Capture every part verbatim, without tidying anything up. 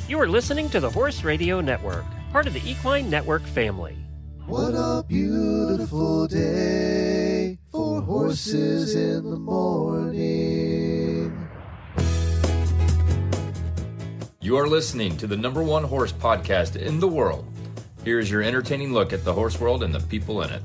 You are listening to the Horse Radio Network, part of the Equine Network family. What a beautiful day for horses in the morning. You are listening to the number one horse podcast in the world. Here is your entertaining look at the horse world and the people in it.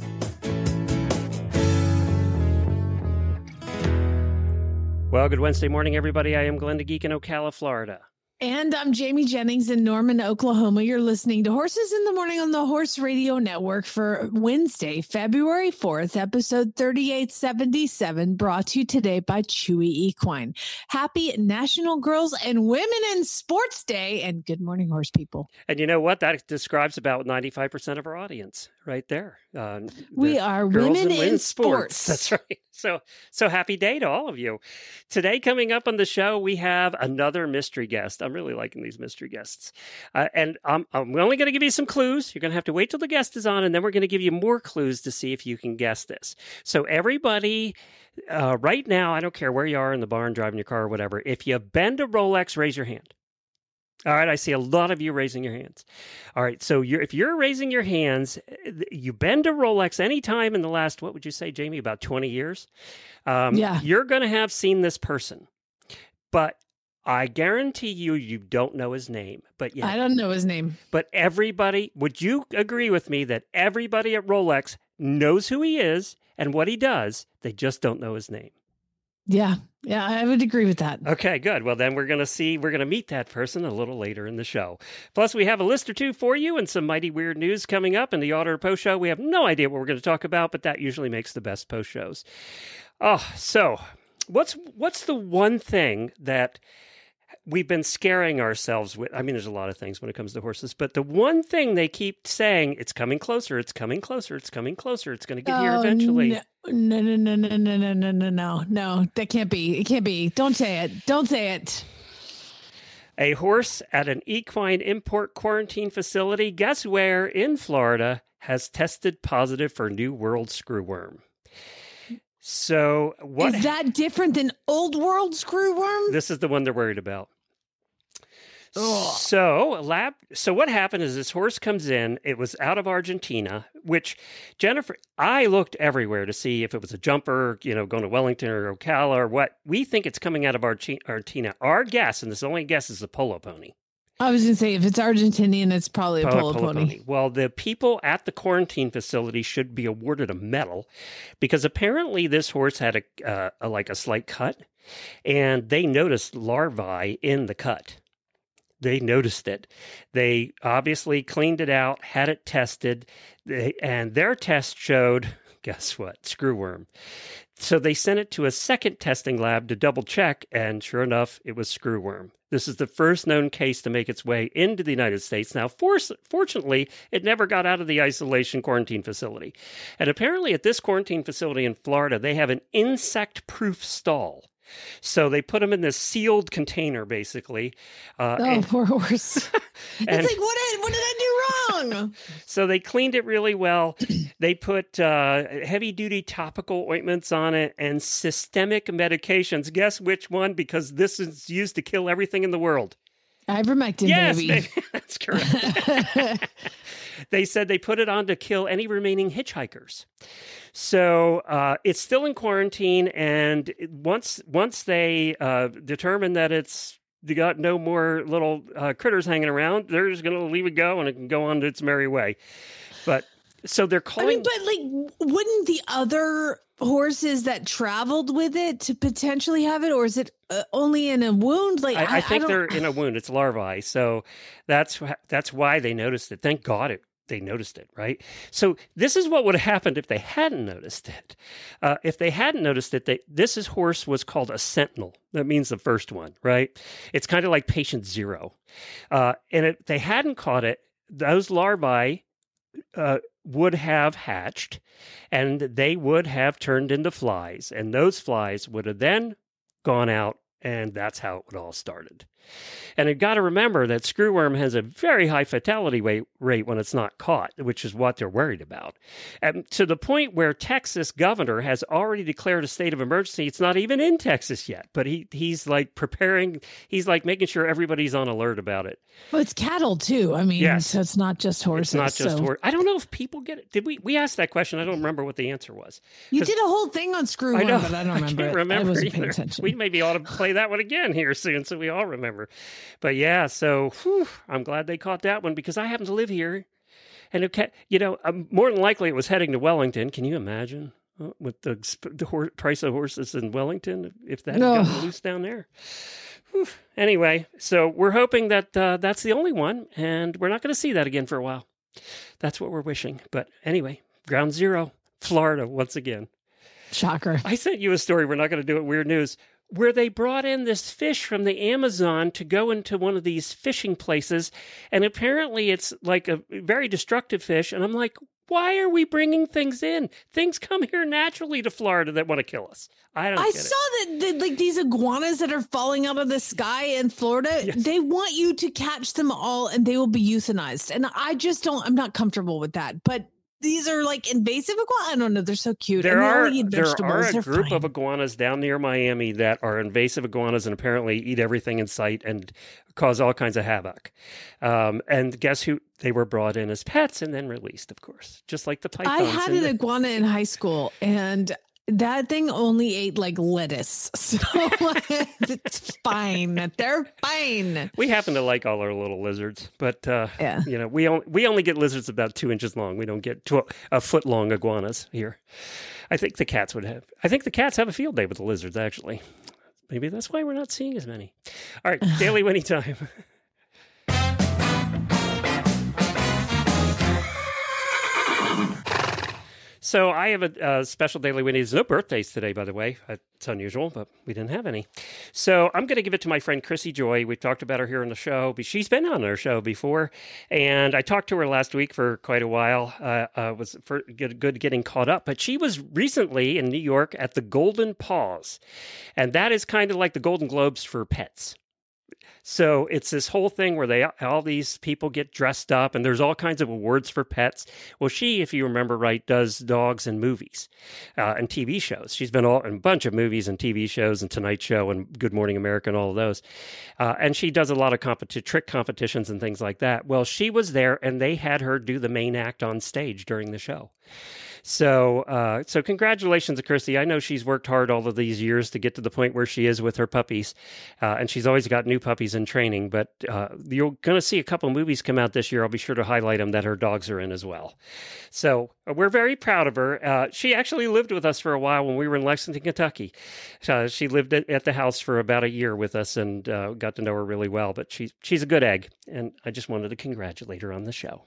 Well, good Wednesday morning, everybody. I am Glenn the Geek in Ocala, Florida. And I'm Jamie Jennings in Norman, Oklahoma. You're listening to Horses in the Morning on the Horse Radio Network for Wednesday, February fourth, episode thirty-eight seventy-seven, brought to you today by Chewy Equine. Happy National Girls and Women in Sports Day, and good morning, horse people. And you know what? That describes about ninety-five percent of our audience right there. Uh, we are women in, in sports. sports. That's right. So, so happy day to all of you. Today, coming up on the show, we have another mystery guest. I'm really liking these mystery guests. Uh, and I'm, I'm only going to give you some clues. You're going to have to wait till the guest is on, and then we're going to give you more clues to see if you can guess this. So everybody, uh, right now, I don't care where you are in the barn, driving your car or whatever, if you bend a Rolex, raise your hand. All right, I see a lot of you raising your hands. All right, so you're, if you're raising your hands, you bend a Rolex anytime in the last, what would you say, Jamie, about twenty years? Um, yeah. You're going to have seen this person. But I guarantee you, you don't know his name. But yeah, I don't know his name. But everybody, would you agree with me that everybody at Rolex knows who he is and what he does? They just don't know his name. Yeah, yeah, I would agree with that. Okay, good. Well, then we're going to see, we're going to meet that person a little later in the show. Plus, we have a list or two for you and some mighty weird news coming up in the Auto Post Show. We have no idea what we're going to talk about, but that usually makes the best post shows. Oh, so what's what's the one thing that we've been scaring ourselves with? I mean, there's a lot of things when it comes to horses, but the one thing they keep saying, it's coming closer, it's coming closer, it's coming closer, it's going to get oh, here eventually. No. No, no, no, no, no, no, no, no, no, no, that can't be. It can't be. Don't say it. Don't say it. A horse at an equine import quarantine facility, guess where, in Florida, has tested positive for New World screwworm. So what is that different than Old World screwworm? This is the one they're worried about. Ugh. So lab. So what happened is this horse comes in. It was out of Argentina, which Jennifer, I looked everywhere to see if it was a jumper, you know, going to Wellington or Ocala or what. We think it's coming out of Argentina. Our guess, and this only guess, is a polo pony. I was going to say, if it's Argentinian, it's probably a polo, polo, polo pony. pony. Well, the people at the quarantine facility should be awarded a medal because apparently this horse had a, uh, a like a slight cut, and they noticed larvae in the cut. They noticed it. They obviously cleaned it out, had it tested, they, and their test showed, guess what, screwworm. So they sent it to a second testing lab to double check, and sure enough, it was screwworm. This is the first known case to make its way into the United States. Now, for, fortunately, it never got out of the isolation quarantine facility. And apparently at this quarantine facility in Florida, they have an insect-proof stall. So they put them in this sealed container, basically. Uh, oh, and, poor horse. It's and, like, what did, what did I do wrong? So they cleaned it really well. They put uh, heavy-duty topical ointments on it and systemic medications. Guess which one? Because this is used to kill everything in the world. Ivermectin, yes, baby. Yes, that's correct. They said they put it on to kill any remaining hitchhikers. So uh, it's still in quarantine, and once once they uh, determine that it's they got no more little uh, critters hanging around, they're just going to leave it go, and it can go on its merry way. But so they're calling. I mean, but like, wouldn't the other horses that traveled with it to potentially have it, or is it uh, only in a wound? Like, I, I, I think I they're in a wound. It's larvae, so that's that's why they noticed it. Thank God it. They noticed it, right? So this is what would have happened if they hadn't noticed it. Uh, if they hadn't noticed it, they, this is horse was called a sentinel. That means the first one, right? It's kind of like patient zero. Uh, and if they hadn't caught it, those larvae uh, would have hatched, and they would have turned into flies. And those flies would have then gone out, and that's how it would all started. And you've got to remember that screwworm has a very high fatality rate, rate when it's not caught, which is what they're worried about. And to the point where Texas governor has already declared a state of emergency. It's not even in Texas yet, but he he's like preparing, he's like making sure everybody's on alert about it. Well, it's cattle too. I mean, Yes. so it's not just horses. It's not just so. horse. I don't know if people get it. Did we? We asked that question. I don't remember what the answer was. You 'Cause- did a whole thing on screwworm, I know, but I don't I remember can't it. remember I wasn't paying either. attention. We maybe ought to play that one again here soon so we all remember. But yeah, so whew, I'm glad they caught that one because I happen to live here. And, it, you know, um, more than likely it was heading to Wellington. Can you imagine uh, with the, the hor- price of horses in Wellington if that had No. gotten loose down there? Whew. Anyway, so we're hoping that uh, that's the only one, and we're not going to see that again for a while. That's what we're wishing. But anyway, ground zero, Florida once again. Shocker. I sent you a story. We're not going to do it. Weird news. Where they brought in this fish from the Amazon to go into one of these fishing places. And apparently it's like a very destructive fish. And I'm like, why are we bringing things in? Things come here naturally to Florida that want to kill us. I don't I get saw it. that, that like these iguanas that are falling out of the sky in Florida, Yes. they want you to catch them all and they will be euthanized. And I just don't, I'm not comfortable with that. But these are like invasive iguanas. I don't know. They're so cute. There and they are only eat there vegetables. are a They're group fine. of iguanas down near Miami that are invasive iguanas and apparently eat everything in sight and cause all kinds of havoc. Um, and guess who? They were brought in as pets and then released, of course, just like the pythons. I had and an the- iguana in high school and that thing only ate like lettuce. So it's fine. They're fine. We happen to like all our little lizards, but uh, Yeah. you know, we only we only get lizards about two inches long. We don't get tw- a foot long iguanas here. I think the cats would have. I think the cats have a field day with the lizards. Actually, maybe that's why we're not seeing as many. All right, daily Winnie time. So I have a, a special daily Winnie. There's no birthdays today, by the way. It's unusual, but we didn't have any. So I'm going to give it to my friend Chrissy Joy. We've talked about her here on the show. But she's been on our show before, and I talked to her last week for quite a while. Uh, uh, was for good, good getting caught up. But she was recently in New York at the Golden Paws, and that is kind of like the Golden Globes for pets. So it's this whole thing where they all these people get dressed up and there's all kinds of awards for pets. Well, she, if you remember right, does dogs in movies uh, and T V shows. She's been all in a bunch of movies and T V shows and Tonight Show and Good Morning America and all of those. Uh, and she does a lot of competi- trick competitions and things like that. Well, she was there and they had her do the main act on stage during the show. So, uh, so congratulations to Chrissy. I know she's worked hard all of these years to get to the point where she is with her puppies, uh, and she's always got new puppies in training. But uh, you're going to see a couple movies come out this year. I'll be sure to highlight them that her dogs are in as well. So uh, we're very proud of her. Uh, she actually lived with us for a while when we were in Lexington, Kentucky. Uh, she lived at, at the house for about a year with us and uh, got to know her really well. But she's she's a good egg, and I just wanted to congratulate her on the show.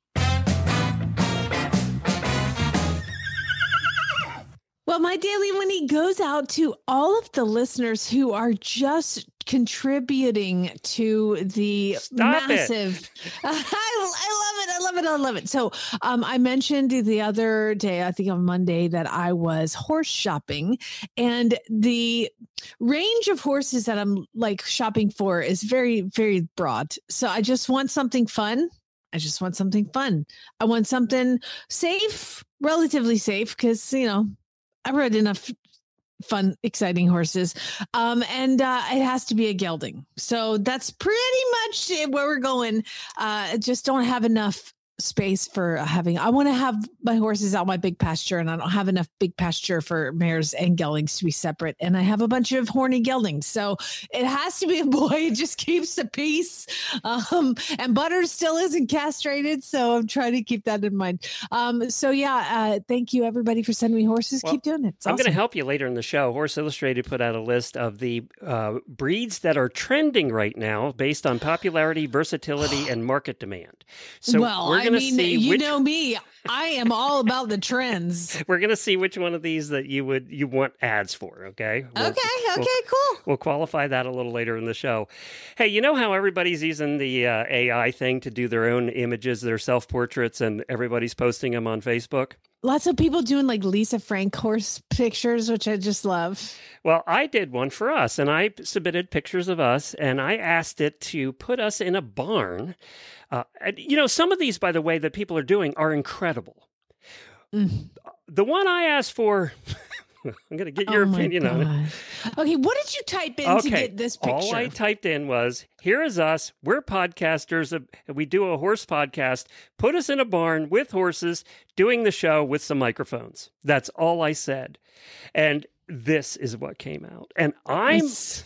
Well, my daily Winnie goes out to all of the listeners who are just contributing to the Stop massive. I, I love it. I love it. I love it. So um, I mentioned the other day, I think on Monday, that I was horse shopping, and the range of horses that I'm like shopping for is very, very broad. So I just want something fun. I just want something fun. I want something safe, relatively safe, because, you know, I rode enough fun, exciting horses. Um, and uh, it has to be a gelding. So that's pretty much where we're going. Uh, just don't have enough space for having, I want to have my horses out my big pasture, and I don't have enough big pasture for mares and geldings to be separate. And I have a bunch of horny geldings. So it has to be a boy. It just keeps the peace. Um, and Butters still isn't castrated. So I'm trying to keep that in mind. Um, so yeah, uh, thank you everybody for sending me horses. Well, Keep doing it. It's I'm awesome. going to help you later in the show. Horse Illustrated put out a list of the uh, breeds that are trending right now based on popularity, versatility, and market demand. So well, we're I going to mean, see you which know me. I am all about the trends. We're going to see which one of these that you would you want ads for, okay? We'll, Okay, okay, we'll, cool. We'll qualify that a little later in the show. Hey, you know how everybody's using the uh, A I thing to do their own images, their self-portraits, and everybody's posting them on Facebook? Lots of people doing like Lisa Frank horse pictures, which I just love. Well, I did one for us, and I submitted pictures of us, and I asked it to put us in a barn. Uh, and, you know, some of these, by the way, that people are doing are incredible. Mm. The one I asked for, I'm going to get your Oh my opinion on it. God. Okay, what did you type in to Okay, get this picture? all I typed in was, here is us. We're podcasters. uh, We do a horse podcast. Put us in a barn with horses doing the show with some microphones. That's all I said. And this is what came out. And I'm... It's-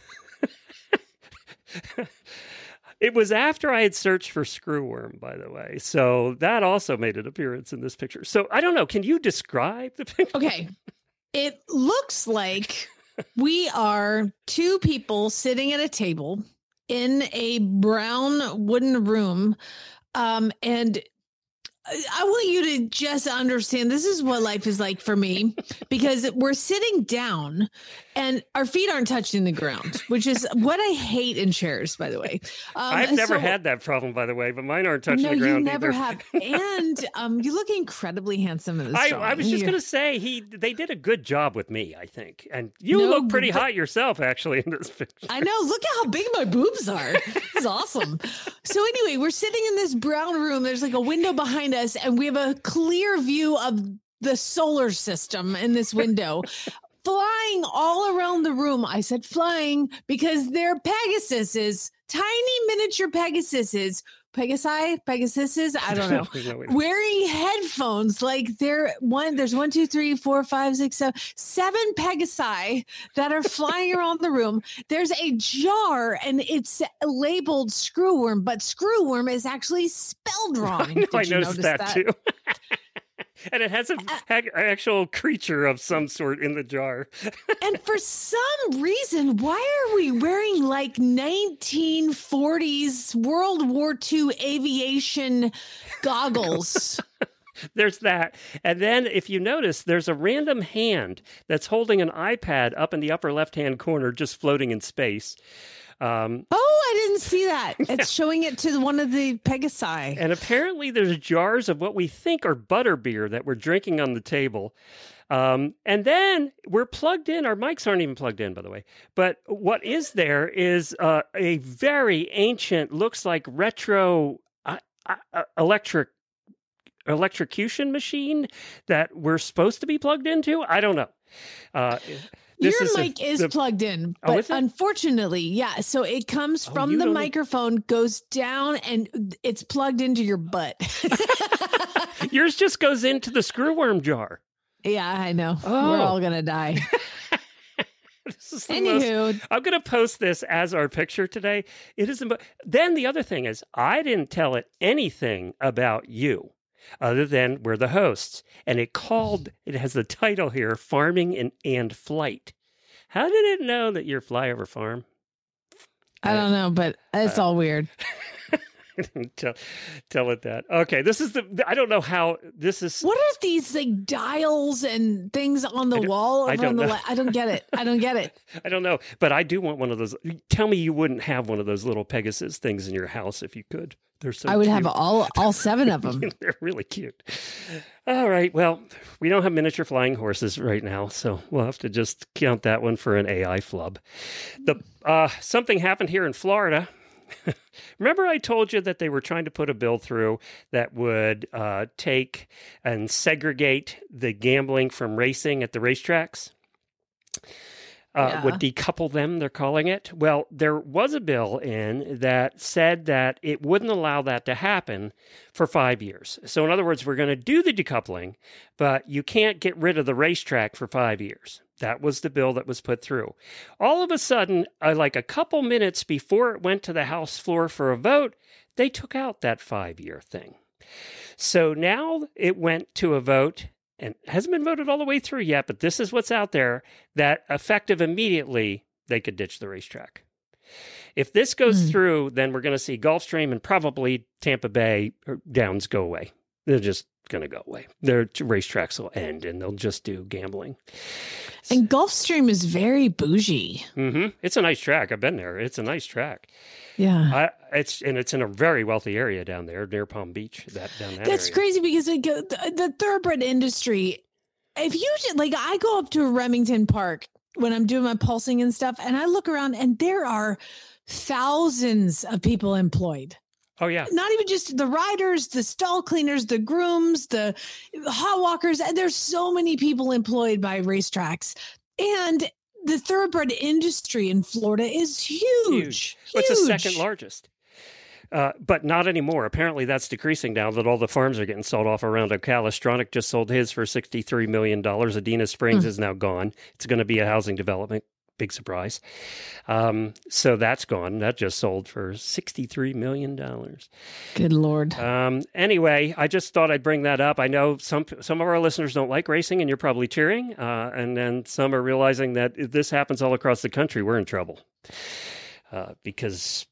It was after I had searched for screwworm, by the way. So that also made an appearance in this picture. So I don't know. Can you describe the picture? Okay. It looks like we are two people sitting at a table in a brown wooden room. Um, and I want you to just understand this is what life is like for me, because we're sitting down and our feet aren't touching the ground, which is what I hate in chairs, by the way. Um, I've never so- had that problem, by the way, but mine aren't touching no, the ground you never either. have. And um, you look incredibly handsome in this I, drawing. I was just You- going to say he they did a good job with me, I think. And you No, look pretty but- hot yourself, actually, in this picture. I know. Look at how big my boobs are. It's awesome. So anyway, we're sitting in this brown room. There's like a window behind us, and we have a clear view of the solar system in this window. Flying all around the room. I said flying because they're Pegasuses, tiny miniature Pegasuses. Pegasi, Pegasuses, I don't know. No way. Wearing headphones like they're one, there's one, two, three, four, five, six, seven, seven Pegasi that are flying around the room. There's a jar and it's labeled screwworm, but screwworm is actually spelled wrong. I, know, Did I you noticed notice that, that? too. And it has an actual creature of some sort in the jar. And for some reason, why are we wearing like nineteen forties World War Two aviation goggles? There's that. And then if you notice, there's a random hand that's holding an iPad up in the upper left-hand corner, just floating in space. Um, Oh, I didn't see that. It's showing it to one of the Pegasi. and apparently there's jars of what we think are butterbeer that we're drinking on the table. Um, and then we're plugged in. Our mics aren't even plugged in, by the way. But what is there is uh, a very ancient, looks like retro uh, uh, electric electrocution machine that we're supposed to be plugged into. I don't know. Uh, this Your is a- mic is the- plugged in, Oh, but is it? unfortunately, yeah. So it comes Oh, from you the don't- microphone, goes down, and it's plugged into your butt. Yours just goes into the screwworm jar. Yeah, I know. Oh. We're all gonna die. This is the most- Anywho, I'm going to post this as our picture today. It is. imbo- Then the other thing is, I didn't tell it anything about you, other than we're the hosts, and it called. It has the title here: Farming and and Flight. How did it know that you're Flyover Farm? I don't know, but it's Uh, all weird. tell, tell it that. Okay, this is the. I don't know how this is. What are these like dials and things on the I don't- wall? I over don't on the know. li- I don't get it. I don't get it. I don't know, but I do want one of those. Tell me you wouldn't have one of those little Pegasus things in your house if you could. They're so. I would cute. have all all seven of them. They're really cute. All right. Well, we don't have miniature flying horses right now, so we'll have to just count that one for an A I flub. The uh, something happened here in Florida. Remember, I told you that they were trying to put a bill through that would uh, take and segregate the gambling from racing at the racetracks. Uh, Yeah. Would decouple them, they're calling it. Well, there was a bill in that said that it wouldn't allow that to happen for five years. So, in other words, we're going to do the decoupling, but you can't get rid of the racetrack for five years. That was the bill that was put through. All of a sudden, uh, like a couple minutes before it went to the House floor for a vote, they took out that five-year thing. So now it went to a vote, and hasn't been voted all the way through yet, but this is what's out there, that effective immediately, they could ditch the racetrack. If this goes Hmm. through, then we're going to see Gulfstream and probably Tampa Bay or Downs go away. They're just going to go away. Their racetracks will end, and they'll just do gambling. And Gulfstream is very bougie. Mm-hmm. It's a nice track. I've been there. It's a nice track. Yeah, I, it's and it's in a very wealthy area down there near Palm Beach. That down that that's area. crazy because it, go- the, the thoroughbred industry. If you should, like, I go up to Remington Park when I'm doing my pulsing and stuff, and I look around, and there are thousands of people employed. Oh, yeah. Not even just the riders, the stall cleaners, the grooms, the hot walkers. There's so many people employed by racetracks. And the thoroughbred industry in Florida is huge. Huge. Well, it's the second largest. Uh, but not anymore. Apparently that's decreasing now that all the farms are getting sold off around Ocala. Stronach just sold his for sixty-three million dollars. Adena Springs mm. is now gone. It's going to be a housing development. Big surprise. Um, so that's gone. That just sold for sixty-three million dollars. Good Lord. Um, anyway, I just thought I'd bring that up. I know some some of our listeners don't like racing, and you're probably cheering. Uh, and then some are realizing that if this happens all across the country, we're in trouble. Uh, because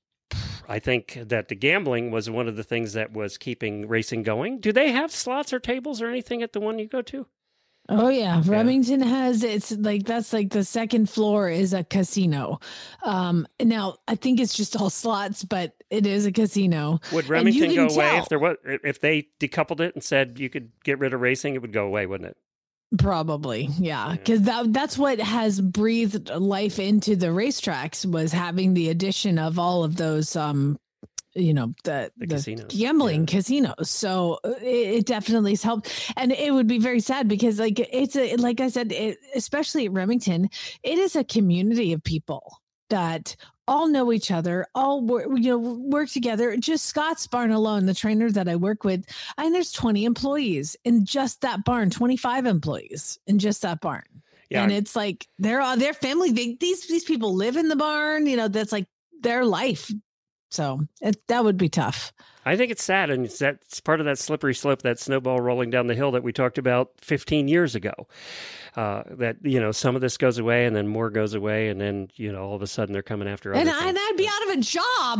I think that the gambling was one of the things that was keeping racing going. Do they have slots or tables or anything at the one you go to? Oh yeah, Remington yeah. has it's like that's like the second floor is a casino. Um, now I think it's just all slots, but it is a casino. Would Remington go away tell. if there was if they decoupled it and said you could get rid of racing? It would go away, wouldn't it? Probably, yeah, because yeah. that that's what has breathed life into the racetracks was having the addition of all of those. Um, you know, the, the, the gambling yeah. casinos. So it, it definitely has helped. And it would be very sad because like, it's a, like I said, it, especially at Remington, it is a community of people that all know each other, all work, you know, work together. Just Scott's barn alone, the trainer that I work with, I mean, there's twenty employees in just that barn, twenty-five employees in just that barn. Yeah. And it's like, they're all their family. They, these, these people live in the barn, you know, that's like their life. So it, that would be tough. I think it's sad, and it's, that's part of that slippery slope, that snowball rolling down the hill that we talked about fifteen years ago. Uh, that, you know, some of this goes away, and then more goes away, and then, you know, all of a sudden they're coming after other and, things. And I'd be out of a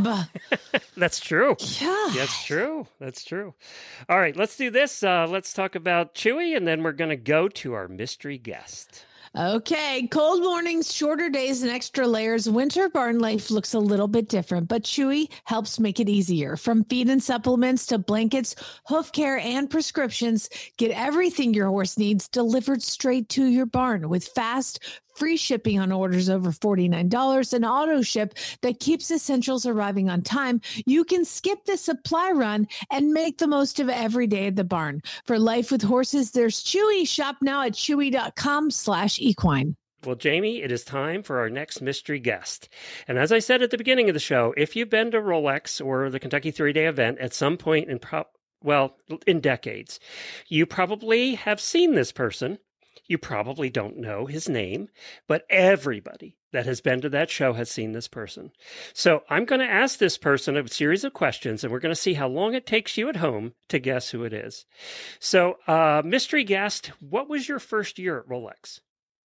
job. That's true. Yeah. That's true. That's true. All right, let's do this. Uh, let's talk about Chewy, and then we're going to go to our mystery guest. Okay, cold mornings, shorter days, and extra layers. Winter barn life looks a little bit different, but Chewy helps make it easier. From feed and supplements to blankets, hoof care, and prescriptions, get everything your horse needs delivered straight to your barn with fast, free shipping on orders over forty-nine dollars, and auto ship that keeps essentials arriving on time. You can skip the supply run and make the most of every day at the barn. For life with horses, there's Chewy. Shop now at chewy.com slash equine. Well, Jamie, it is time for our next mystery guest. And as I said at the beginning of the show, if you've been to Rolex or the Kentucky three-day event at some point in, pro- well, in decades, you probably have seen this person. You probably don't know his name, but everybody that has been to that show has seen this person. So I'm going to ask this person a series of questions, and we're going to see how long it takes you at home to guess who it is. So, uh, mystery guest, what was your first year at Rolex?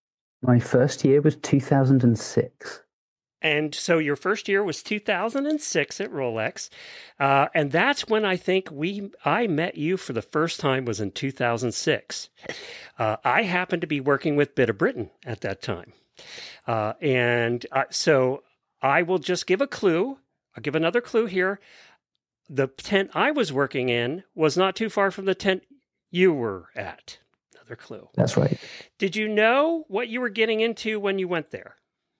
My first year was two thousand six. And so your first year was two thousand six at Rolex. Uh, and that's when I think we I met you for the first time was in two thousand six. Uh, I happened to be working with Bit of Britain at that time. Uh, and uh, so I will just give a clue. I'll give another clue here. The tent I was working in was not too far from the tent you were at. Another clue. That's right. Did you know what you were getting into when you went there?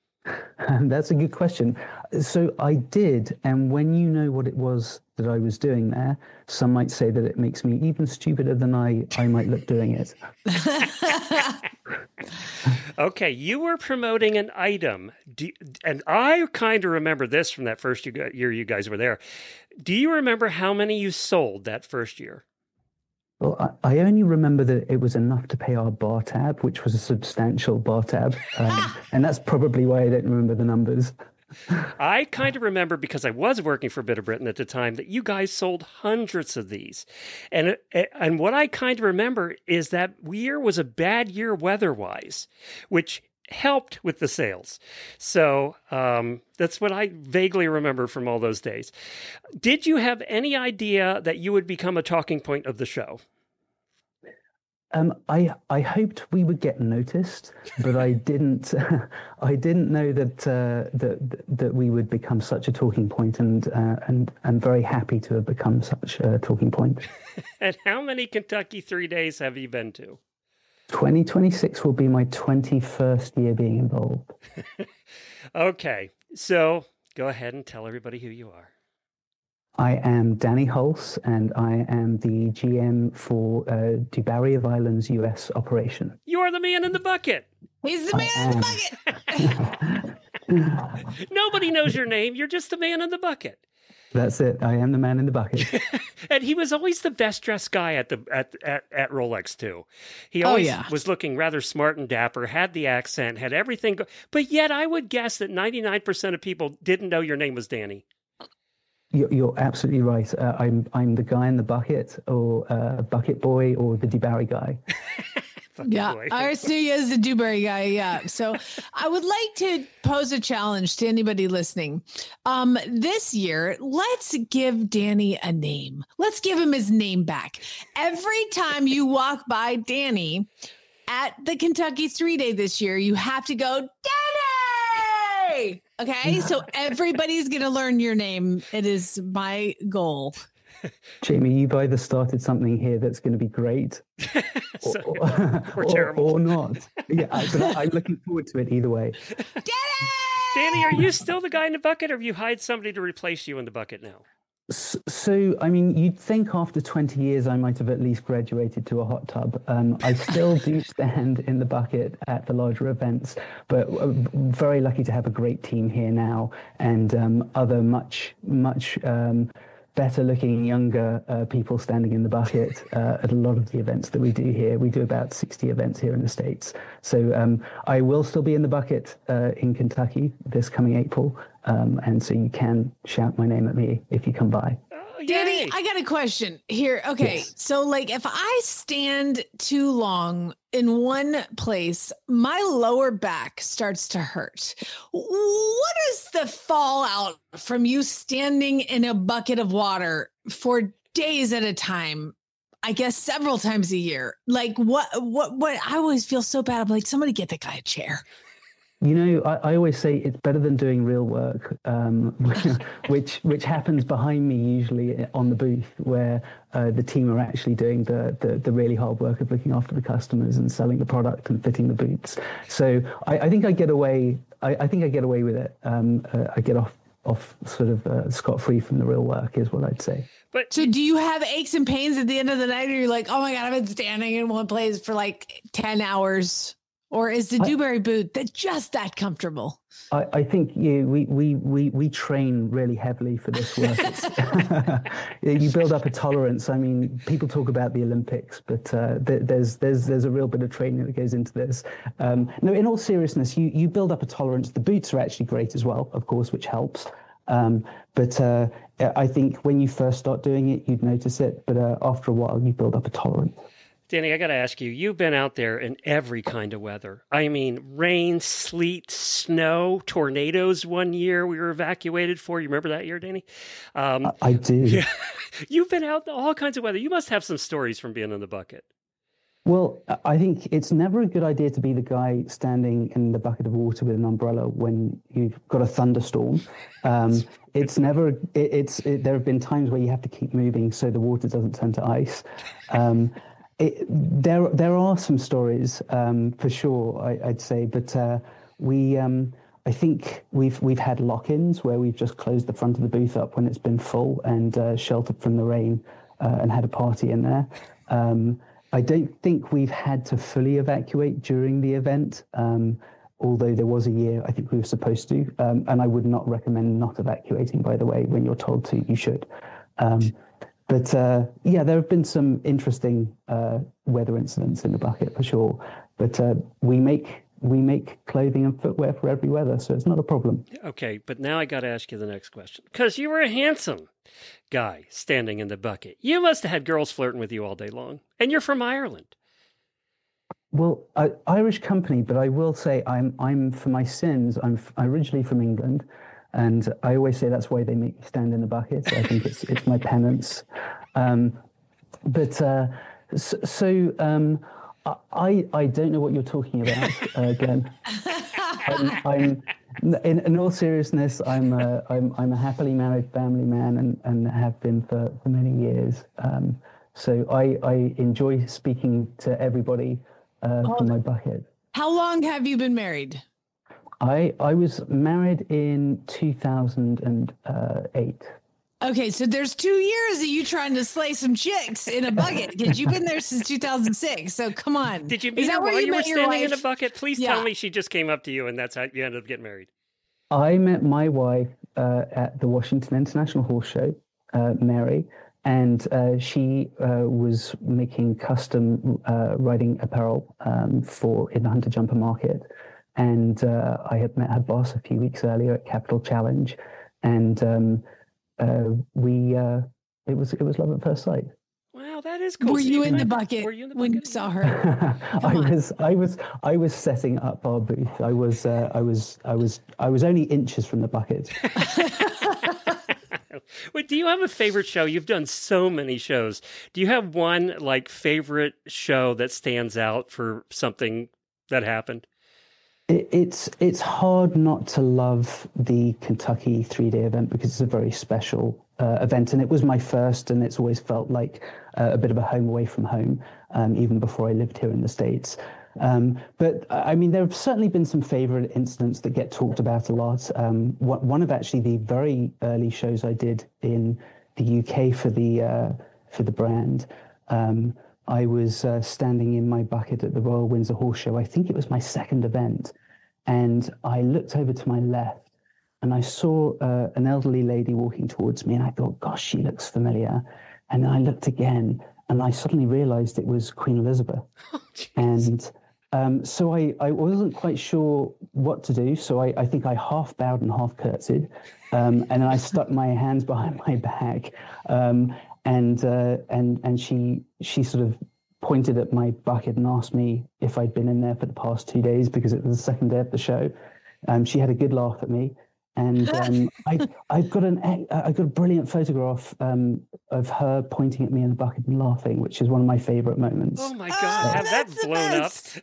Um, that's a good question. So I did, and when you know what it was that I was doing there, some might say that it makes me even stupider than I, I might look doing it. Okay, you were promoting an item, Do, and I kind of remember this from that first year you guys were there. Do you remember how many you sold that first year? Well, I, I only remember that it was enough to pay our bar tab, which was a substantial bar tab. Um, and that's probably why I don't remember the numbers. I kind of remember, because I was working for Bit of Britain at the time, that you guys sold hundreds of these. And and what I kind of remember is that year was a bad year weather-wise, which helped with the sales. So um, that's what I vaguely remember from all those days. Did you have any idea that you would become a talking point of the show? Um, I I hoped we would get noticed, but I didn't. I didn't know that uh, that that we would become such a talking point, and uh, and I'm very happy to have become such a talking point. And how many Kentucky three days have you been to? twenty twenty-six will be my twenty-first year being involved. Okay, so go ahead and tell everybody who you are. I am Danny Hulse, and I am the G M for uh, Dubarry of Ireland's U S operation. You are the man in the bucket. He's the man I in the bucket. Nobody knows your name. You're just the man in the bucket. That's it. I am the man in the bucket. And he was always the best dressed guy at the at at, at Rolex too. He Oh, always yeah. was looking rather smart and dapper, had the accent, had everything. Go- but yet, I would guess that ninety-nine percent of people didn't know your name was Danny. You're, you're absolutely right. Uh, I'm I'm the guy in the bucket, or uh, bucket boy, or the Dubarry guy. Yeah, Boy. I always knew you as the Dewberry guy. Yeah. So I would like to pose a challenge to anybody listening. Um, this year, let's give Danny a name. Let's give him his name back. Every time you walk by Danny at the Kentucky three day this year, you have to go, Danny. Okay. So everybody's going to learn your name. It is my goal. Jamie, you've either started something here that's going to be great, So- or, or or, terrible. or not. Yeah, I- but I, I'm looking forward to it either way. Danny! Danny, are you still the guy in the bucket, or have you hired somebody to replace you in the bucket now? S- So, I mean, you'd think after twenty years I might have at least graduated to a hot tub. Um, I still do stand in the bucket at the larger events, but uh, very lucky to have a great team here now, and um, other much, much um, better looking younger uh, people standing in the bucket uh, at a lot of the events that we do here. We do about sixty events here in the States. So um, I will still be in the bucket uh, in Kentucky this coming April. Um, and so you can shout my name at me if you come by. Oh, Danny, yay. I got a question here. Okay. Yes. So, like, if I stand too long in one place, my lower back starts to hurt. What is the fallout from you standing in a bucket of water for days at a time? I guess several times a year. Like, what, what, what? I always feel so bad. I'm like, somebody get the guy a chair. You know, I, I always say it's better than doing real work, um, which which happens behind me usually on the booth, where uh, the team are actually doing the, the the really hard work of looking after the customers and selling the product and fitting the boots. So I, I think I get away. I, I think I get away with it. Um, uh, I get off off sort of uh, scot free from the real work, is what I'd say. But So do you have aches and pains at the end of the night? Or you're like, oh my God, I've been standing in one place for like ten hours. Or is the I- Dewberry boot that just that comfortable? I, I think you, we, we, we, we train really heavily for this work. It's- you build up a tolerance. I mean, people talk about the Olympics, but uh, there, there's there's there's a real bit of training that goes into this. Um, no, in all seriousness, you you build up a tolerance. The boots are actually great as well, of course, which helps. Um, but uh, I think when you first start doing it, you'd notice it. But uh, after a while, you build up a tolerance. Danny, I got to ask you, you've been out there in every kind of weather. I mean, rain, sleet, snow, tornadoes one year we were evacuated for. You remember that year, Danny? Um, I, I do. yeah. You've been out in all kinds of weather. You must have some stories from being in the bucket. Well, I think it's never a good idea to be the guy standing in the bucket of water with an umbrella when you've got a thunderstorm. Um, it's never. It, it's. It, there have been times where you have to keep moving so the water doesn't turn to ice. Um, it, there, there are some stories um, for sure. I, I'd say, but uh, we. Um, I think we've we've had lock-ins where we've just closed the front of the booth up when it's been full and uh, sheltered from the rain uh, and had a party in there. Um, I don't think we've had to fully evacuate during the event, um, although there was a year I think we were supposed to. Um, and I would not recommend not evacuating, by the way. When you're told to, you should. Um, but uh, yeah, there have been some interesting uh, weather incidents in the bucket for sure. But uh, we make we make clothing and footwear for every weather, so it's not a problem. Okay, but now I got to ask you the next question. Because you were a handsome guy standing in the bucket. You must have had girls flirting with you all day long. And you're from Ireland. Well, uh, Irish company, but I will say I'm I'm for my sins. I'm f- originally from England, and I always say that's why they make me stand in the bucket. I think it's it's my penance. Um, but uh, so, so um, I I don't know what you're talking about, uh, Glenn. I'm, I'm in, in all seriousness, I'm a, I'm I'm a happily married family man, and, and have been for, for many years. Um, so I I enjoy speaking to everybody. Uh, from my bucket. How long have you been married? I I was married in two thousand eight. Okay, so there's two years of you trying to slay some chicks in a bucket because you've been there since two thousand six. So come on. Did you meet Is her that where while you you were met your standing in a wife? bucket? Please Yeah. tell me she just came up to you and that's how you ended up getting married. I met my wife uh, at the Washington International Horse Show, uh, Mary, and uh, she uh, was making custom uh, riding apparel um, for in the Hunter Jumper Market. And uh, I had met her boss a few weeks earlier at Capital Challenge, and um, uh, we uh, it was it was love at first sight. Wow, that is cool. Were So you in the kind of- bucket Were you in the when you bucket? saw her? I on. was I was I was setting up our booth. I was uh, I was I was I was only inches from the bucket. Wait, do you have a favorite show? You've done so many shows. Do you have one like favorite show that stands out for something that happened? It, it's it's hard not to love the Kentucky three-day event because it's a very special uh, event, and it was my first, and it's always felt like uh, a bit of a home away from home, um, even before I lived here in the States. Um, but I mean, there have certainly been some favorite incidents that get talked about a lot. Um, one, one of actually the very early shows I did in the U K for the uh, for the brand. Um, I was uh, standing in my bucket at the Royal Windsor Horse Show. I think it was my second event. And I looked over to my left and I saw uh, an elderly lady walking towards me. And I thought, gosh, she looks familiar. And then I looked again and I suddenly realized it was Queen Elizabeth. Oh, and um, so I, I wasn't quite sure what to do. So I, I think I half bowed and half curtsied. Um, and then I stuck my hands behind my back. Um, And uh, and and she she sort of pointed at my bucket and asked me if I'd been in there for the past two days because it was the second day of the show. Um, she had a good laugh at me, and um, I I've got an I got a brilliant photograph um, of her pointing at me in the bucket and laughing, which is one of my favorite moments. Oh my Oh, God, have that that's the blown best.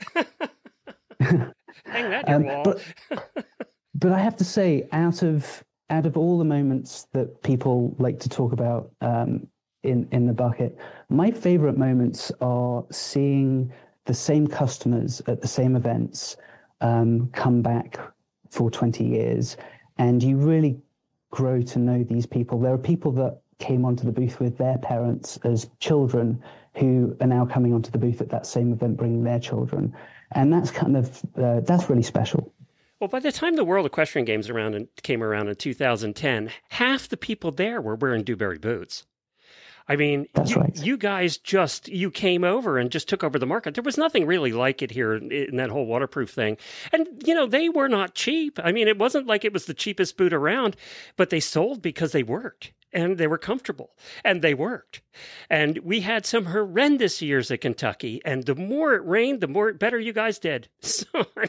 up. Hang that in your Um, wall. but but I have to say, out of out of all the moments that people like to talk about um, in in the bucket, my favorite moments are seeing the same customers at the same events um, come back for twenty years, and you really grow to know these people. There are people that came onto the booth with their parents as children who are now coming onto the booth at that same event bringing their children, and that's kind of uh, that's really special. Well, by the time the World Equestrian Games around and came around in two thousand ten, half the people there were wearing Dewberry boots. I mean, That's you, right. you guys just, you came over and just took over the market. There was nothing really like it here in, in that whole waterproof thing. And, you know, they were not cheap. I mean, it wasn't like it was the cheapest boot around, but they sold because they worked and they were comfortable and they worked. And we had some horrendous years at Kentucky. And the more it rained, the more better you guys did. So,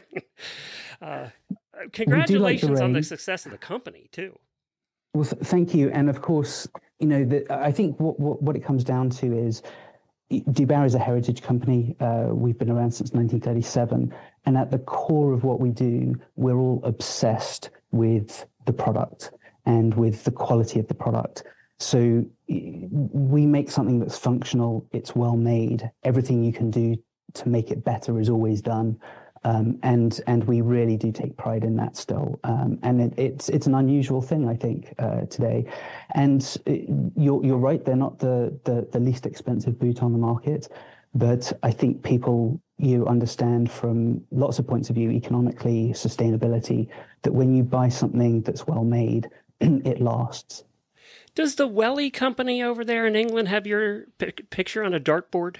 uh, congratulations on the rain. success of the company, too. Well, th- thank you. And of course, you know, the, I think what, what, what it comes down to is Dewberry is a heritage company. Uh, we've been around since nineteen thirty-seven. And at the core of what we do, we're all obsessed with the product and with the quality of the product. So we make something that's functional, it's well made. Everything you can do to make it better is always done. Um, and and we really do take pride in that still, um, and it, it's it's an unusual thing, I think, uh, today. And it, you're you're right; they're not the, the the least expensive boot on the market, but I think people you understand from lots of points of view, economically, sustainability, that when you buy something that's well made, it lasts. Does the Welly company over there in England have your pic- picture on a dartboard?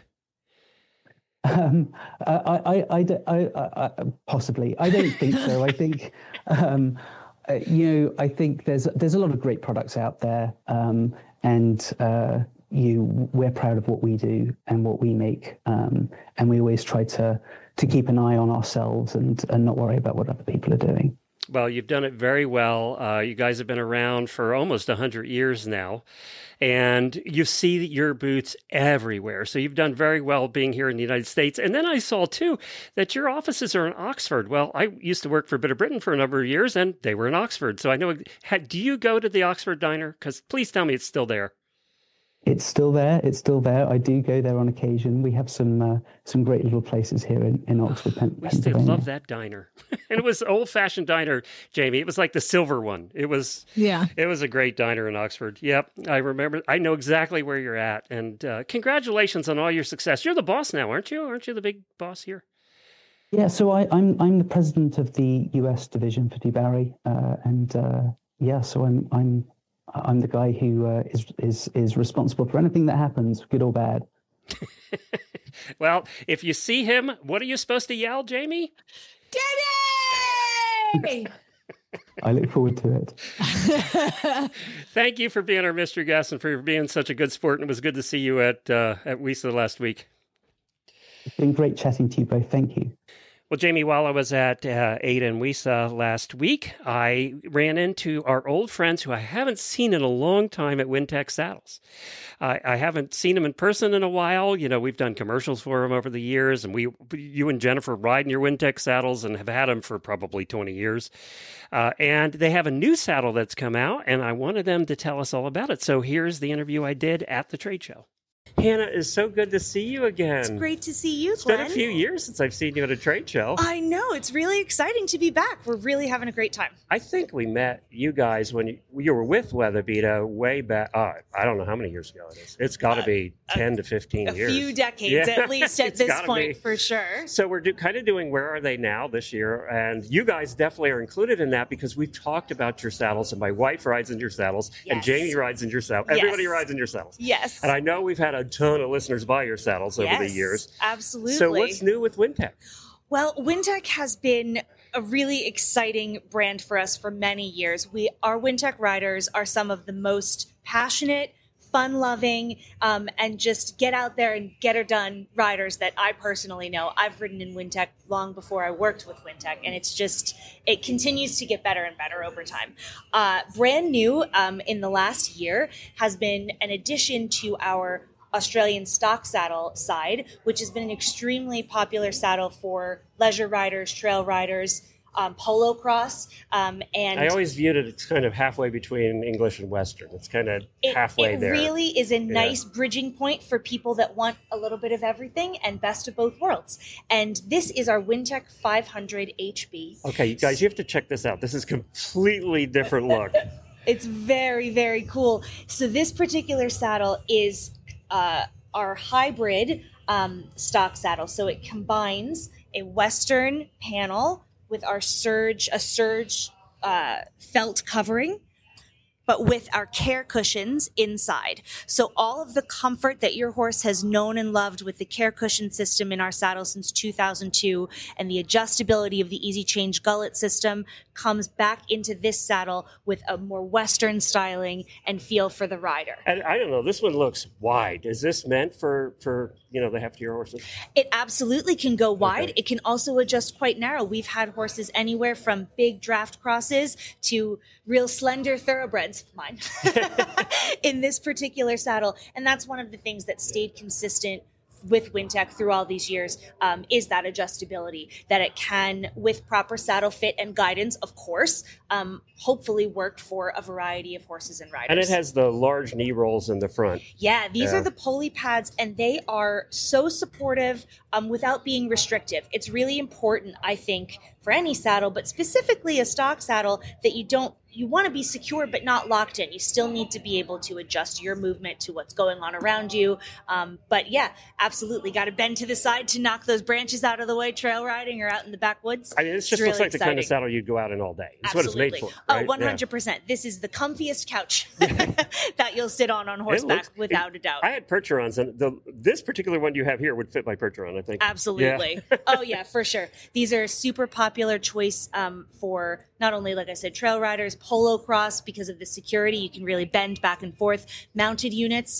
Um, I, I, I, I, I, I, possibly. I don't think so. I think, um, uh, you know, I think there's there's a lot of great products out there, um, and uh, you we're proud of what we do and what we make, um, and we always try to to keep an eye on ourselves and and not worry about what other people are doing. Well, you've done it very well. Uh, you guys have been around for almost one hundred years now, and you see your booths everywhere. So you've done very well being here in the United States. And then I saw, too, that your offices are in Oxford. Well, I used to work for Bit of Britain for a number of years, and they were in Oxford. So I know, do you go to the Oxford Diner? Because please tell me it's still there. It's still there. It's still there. I do go there on occasion. We have some uh, some great little places here in, in Oxford, Pen- I used to love that diner. And it was an old-fashioned diner, Jamie. It was like the silver one. It was yeah. It was a great diner in Oxford. Yep, I remember. I know exactly where you're at. And uh, congratulations on all your success. You're the boss now, aren't you? Aren't you the big boss here? Yeah, so I, I'm I'm the president of the U S division for DuBarry, uh, and uh, yeah, so I'm I'm I'm the guy who uh, is is is responsible for anything that happens, good or bad. Well, if you see him, what are you supposed to yell, Jamie? Daddy! I look forward to it. Thank you for being our mystery guest and for being such a good sport. And it was good to see you at uh, at WISA last week. It's been great chatting to you both. Thank you. Well, Jamie, while I was at uh, A D A and WISA last week, I ran into our old friends who I haven't seen in a long time at Wintec Saddles. I, I haven't seen them in person in a while. You know, we've done commercials for them over the years, and we, you and Jennifer ride in your Wintec saddles and have had them for probably twenty years. Uh, and they have a new saddle that's come out, and I wanted them to tell us all about it. So here's the interview I did at the trade show. Hannah, it's so good to see you again. It's great to see you, It's Glenn. been a few years since I've seen you at a trade show. I know. It's really exciting to be back. We're really having a great time. I think we met you guys when you, you were with Weatherbita way back. Uh, I don't know how many years ago it is. It's got to be uh, ten to fifteen a years. A few decades, yeah. at least, at this point, be. for sure. So we're do, kind of doing Where Are They Now this year. And you guys definitely are included in that because we've talked about your saddles. And my wife rides in your saddles. Yes. And Jamie rides in your saddles. Yes. Everybody rides in your saddles. Yes. And I know we've had a ton of listeners buy your saddles over yes, the years. Absolutely. So what's new with Wintec? Well, Wintec has been a really exciting brand for us for many years. We, our Wintec riders are some of the most passionate, fun-loving, um, and just get out there and get her done riders that I personally know. I've ridden in Wintec long before I worked with Wintec, and it's just, it continues to get better and better over time. Uh, brand new um, in the last year has been an addition to our Australian stock saddle side, which has been an extremely popular saddle for leisure riders, trail riders, um, polo cross. Um, and I always viewed it, it's kind of halfway between English and Western. It's kind of it, halfway it there. It really is a yeah. nice bridging point for people that want a little bit of everything and best of both worlds. And this is our Wintec five hundred H B. Okay, you guys, you have to check this out. This is completely different look. It's very, very cool. So this particular saddle is Uh, our hybrid um, stock saddle. So it combines a Western panel with our surge, a surge uh, felt covering, but with our care cushions inside. So all of the comfort that your horse has known and loved with the care cushion system in our saddle since two thousand two and the adjustability of the Easy Change gullet system comes back into this saddle with a more Western styling and feel for the rider. And I don't know, this one looks wide. Is this meant for, for you know, the heftier horses? It absolutely can go wide. Okay. It can also adjust quite narrow. We've had horses anywhere from big draft crosses to real slender thoroughbreds, mine, in this particular saddle. And that's one of the things that stayed consistent with Wintec through all these years, um, is that adjustability, that it can, with proper saddle fit and guidance, of course, um, hopefully work for a variety of horses and riders. And it has the large knee rolls in the front. Yeah, these Yeah. are the pulley pads, and they are so supportive um, without being restrictive. It's really important, I think, for any saddle, but specifically a stock saddle, that you don't, you want to be secure but not locked in. You still need to be able to adjust your movement to what's going on around you. Um, but yeah, absolutely. Got to bend to the side to knock those branches out of the way, trail riding or out in the backwoods. I mean, it just It's looks really like the kind of exciting. saddle you'd go out in all day. It's Absolutely. what it's made for. Oh, right? one hundred percent. This is the comfiest couch that you'll sit on on Yeah. It horseback, looks- without it- a doubt. I had Percherons, and the, this particular one you have here would fit my Percheron, I think. Absolutely. Oh, yeah, for sure. These are a super popular choice um, for not only, like I said, trail riders, polo cross, because of the security. You can really bend back and forth. Mounted units,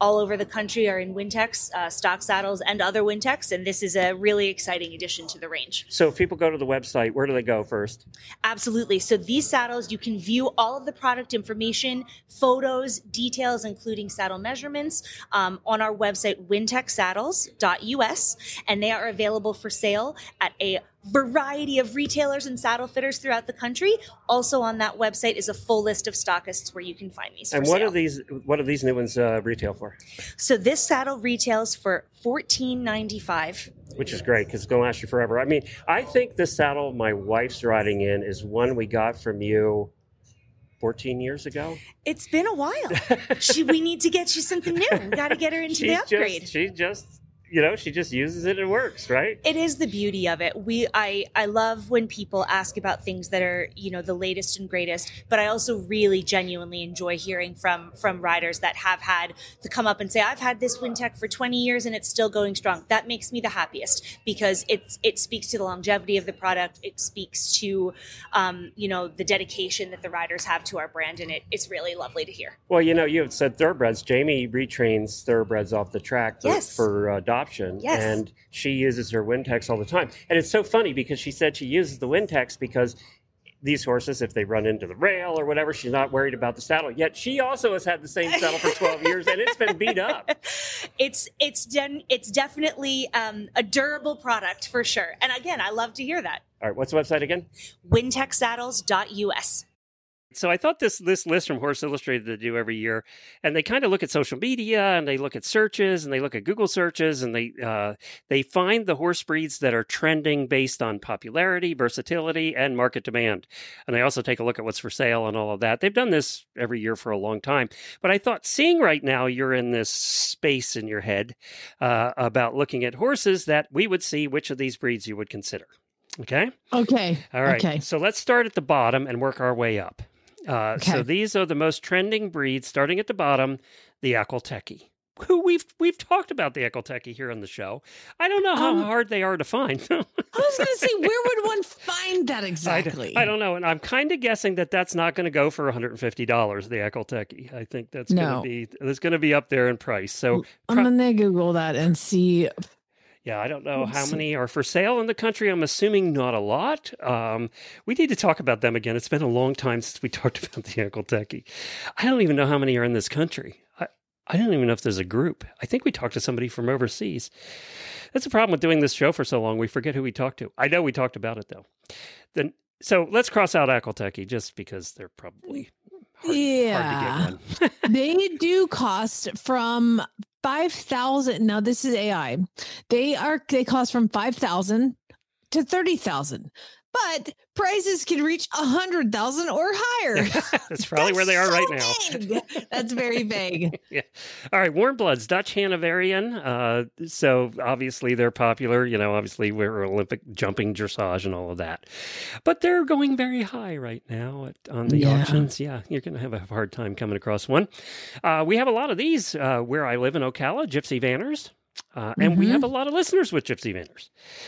all over the country are in Wintex, uh, stock saddles and other Wintex, and this is a really exciting addition to the range. So if people go to the website, where do they go first? Absolutely. So these saddles, you can view all of the product information, photos, details, including saddle measurements, um, on our website, wintex saddles dot U S, and they are available for sale at a variety of retailers and saddle fitters throughout the country. Also on that website is a full list of stockists where you can find these for And what sale. are these? What are these new ones uh, retail for? So this saddle retails for fourteen ninety-five. Which is great because it's going to last you forever. I mean, I think this saddle my wife's riding in is one we got from you fourteen years ago. It's been a while. she, we need to get you something new. We got to get her into She's the upgrade. Just, she just, you know, she just uses it and it works, right? It is the beauty of it. We, I, I love when people ask about things that are, you know, the latest and greatest, but I also really genuinely enjoy hearing from, from riders that have had to come up and say, I've had this Wintec for twenty years and it's still going strong. That makes me the happiest because it's, it speaks to the longevity of the product. It speaks to, um, you know, the dedication that the riders have to our brand. And it, it's really lovely to hear. Well, you know, you have said thoroughbreds. Jamie retrains thoroughbreds off the track for, Yes. for uh, adoption. Yes. And she uses her Wintex all the time. And it's so funny because she said she uses the Wintex because these horses, if they run into the rail or whatever, she's not worried about the saddle. Yet she also has had the same saddle for twelve years and it's been beat up. It's it's de- it's definitely um, a durable product for sure. And again, I love to hear that. All right, what's the website again? wintex saddles dot U S. So I thought this this list from Horse Illustrated they do every year, and they kind of look at social media and they look at searches and they look at Google searches and they uh, they find the horse breeds that are trending based on popularity, versatility, and market demand. And they also take a look at what's for sale and all of that. They've done this every year for a long time. But I thought, seeing right now you're in this space in your head uh, about looking at horses, that we would see which of these breeds you would consider. Okay? Okay. All right. Okay. So let's start at the bottom and work our way up. Uh, Okay. So these are the most trending breeds, starting at the bottom, the Eccles-Tekkie. Who we've we've talked about the Eccles-Tekkie here on the show. I don't know how Um, hard they are to find. I was going to say, where would one find that I, exactly? I don't know, and I'm kind of guessing that that's not going to go for one hundred fifty dollars. The Eccles-Tekkie. I think that's No. going to be it's going to be up there in price. So I'm pro- going to Google that and see. yeah, I don't know Let's how see. many are for sale in the country. I'm assuming not a lot. Um, we need to talk about them again. It's been a long time since we talked about the Eccles-Tekkie. I don't even know how many are in this country. I, I don't even know if there's a group. I think we talked to somebody from overseas. That's the problem with doing this show for so long. We forget who we talked to. I know we talked about it, though. Then, so let's cross out Eccles-Tekkie just because they're probably hard, Yeah. hard to get one. They do cost from five thousand. Now this is A I. They are they cost from five thousand to thirty thousand, but prices can reach a hundred thousand or higher. That's probably where they are so right now. vague. That's very vague. Yeah. All right. Warm Bloods, Dutch Hanoverian. Uh, so obviously they're popular. You know, obviously we're Olympic jumping, dressage, and all of that. But they're going very high right now at, on the Yeah. auctions. Yeah, you're going to have a hard time coming across one. Uh, we have a lot of these uh, where I live in Ocala, Gypsy Vanners. Uh, and we Mhm. have a lot of listeners with Gypsy Vanners.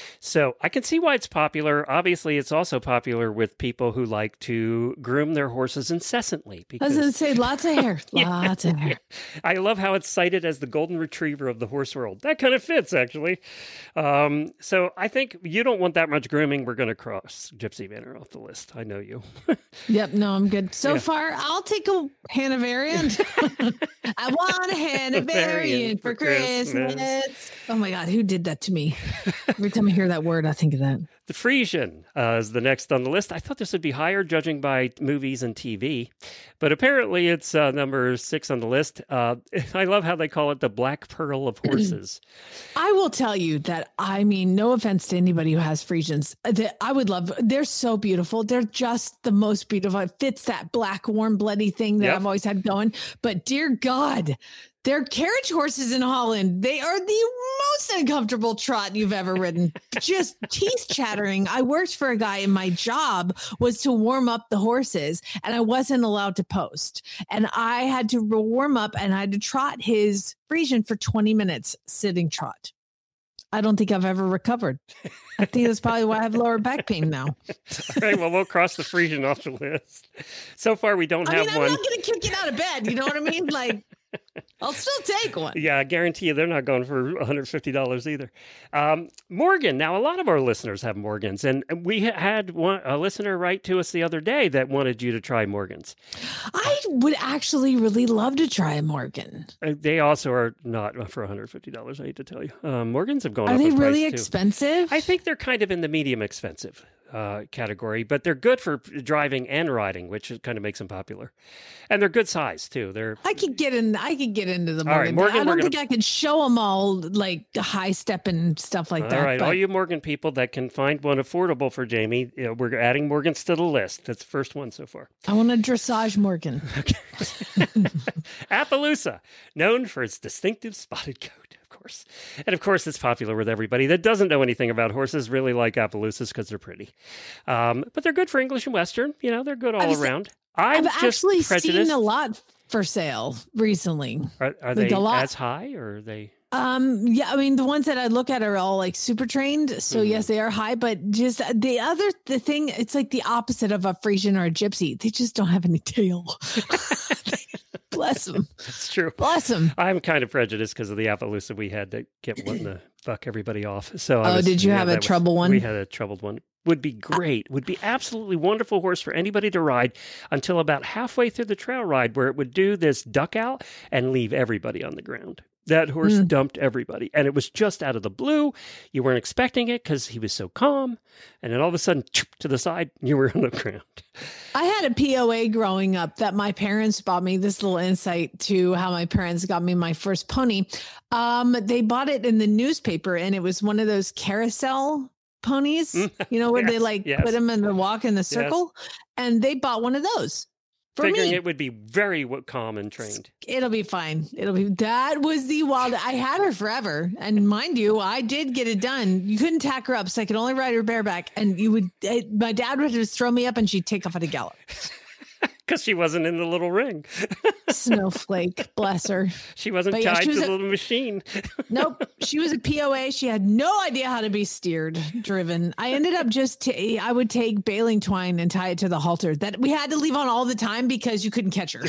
So I can see why it's popular. Obviously, it's also popular with people who like to groom their horses incessantly. I was Because going to say lots of hair, Yeah. lots of hair. I love how it's cited as the golden retriever of the horse world. That kind of fits, actually. Um, so I think you don't want that much grooming. We're going to cross Gypsy Vanner off the list. I know you. Yep, no, I'm good. So Yeah. far, I'll take a Hanoverian. I want a Hanoverian for Christmas. Christmas. Oh my God, who did that to me? Every time I hear that word, I think of that. The Frisian uh, is the next on the list. I thought this would be higher, judging by movies and T V, but apparently it's uh, number six on the list. Uh, I love how they call it the Black Pearl of horses. I will tell you that, I mean, no offense to anybody who has Frisians, that I would love. They're so beautiful. They're just the most beautiful. It fits that black, warm, bloody thing that Yep. I've always had going. But dear God, they're carriage horses in Holland. They are the most uncomfortable trot you've ever ridden. Just teeth chattering. I worked for a guy and my job was to warm up the horses and I wasn't allowed to post. And I had to warm up and I had to trot his Frisian for twenty minutes sitting trot. I don't think I've ever recovered. I think that's probably why I have lower back pain now. All right, well, we'll cross the Frisian off the list. So far, we don't I have mean, I'm one. not going to kick it out of bed. You know what I mean? Like, I'll still take one. Yeah, I guarantee you they're not going for one hundred fifty dollars either. Um, Morgan. Now, a lot of our listeners have Morgans, and we had one, a listener write to us the other day that wanted you to try Morgans. I would actually really love to try a Morgan. Uh, they also are not for one hundred fifty dollars, I hate to tell you. Um, Morgans have gone Are up they in really price, too. expensive? I think they're kind of in the medium expensive uh, category, but they're good for driving and riding, which kind of makes them popular. And they're good size too. They're I could get in. I could get into the All right, Morgan. Morgan, I we're don't gonna- think I could show them all like high step and stuff like all that. right. but All you Morgan people that can find one affordable for Jamie, you know, we're adding Morgans to the list. That's the first one so far. I want a dressage Morgan. Appaloosa, known for its distinctive spotted coat, of course. And of course, it's popular with everybody that doesn't know anything about horses, really like Appaloosas because they're pretty. Um, but they're good for English and Western. You know, they're good all I've se- around. I'm I've just actually prejudiced. seen a lot for sale recently. Are, are like they a lot. as high or are they? Um, yeah, I mean, the ones that I look at are all like super trained. So Mhm. yes, they are high, but just the other, the thing, it's like the opposite of a Frisian or a gypsy. They just don't have any tail. Bless them. It's true. Bless them. I'm kind of prejudiced because of the Appaloosa we had to get one to buck everybody off. So I Oh, was- did you yeah, have a that was- trouble one? We had a troubled one. Would be great. Would be absolutely wonderful horse for anybody to ride until about halfway through the trail ride, where it would do this duck out and leave everybody on the ground. That horse Mm. dumped everybody, and it was just out of the blue. You weren't expecting it because he was so calm, and then all of a sudden, choop, to the side, you were on the ground. I had a P O A growing up that my parents bought me. This little insight to how my parents got me my first pony. Um, they bought it in the newspaper, and it was one of those carousel ponies, you know, where they Yes, like yes. put them in the walk in the circle. And they bought one of those for Figuring me. it would be very w- calm and trained. It'll be fine. It'll be that was the wild. I had her forever, and mind you, I did get it done. You couldn't tack her up, so I could only ride her bareback. And you would, it, my dad would just throw me up, and she'd take off at a gallop. Because she wasn't in the little ring. Snowflake, bless her. She wasn't But yeah, tied she was to a- the little machine. Nope. She was a P O A. She had no idea how to be steered, driven. I ended up just, t- I would take baling twine and tie it to the halter that we had to leave on all the time because you couldn't catch her.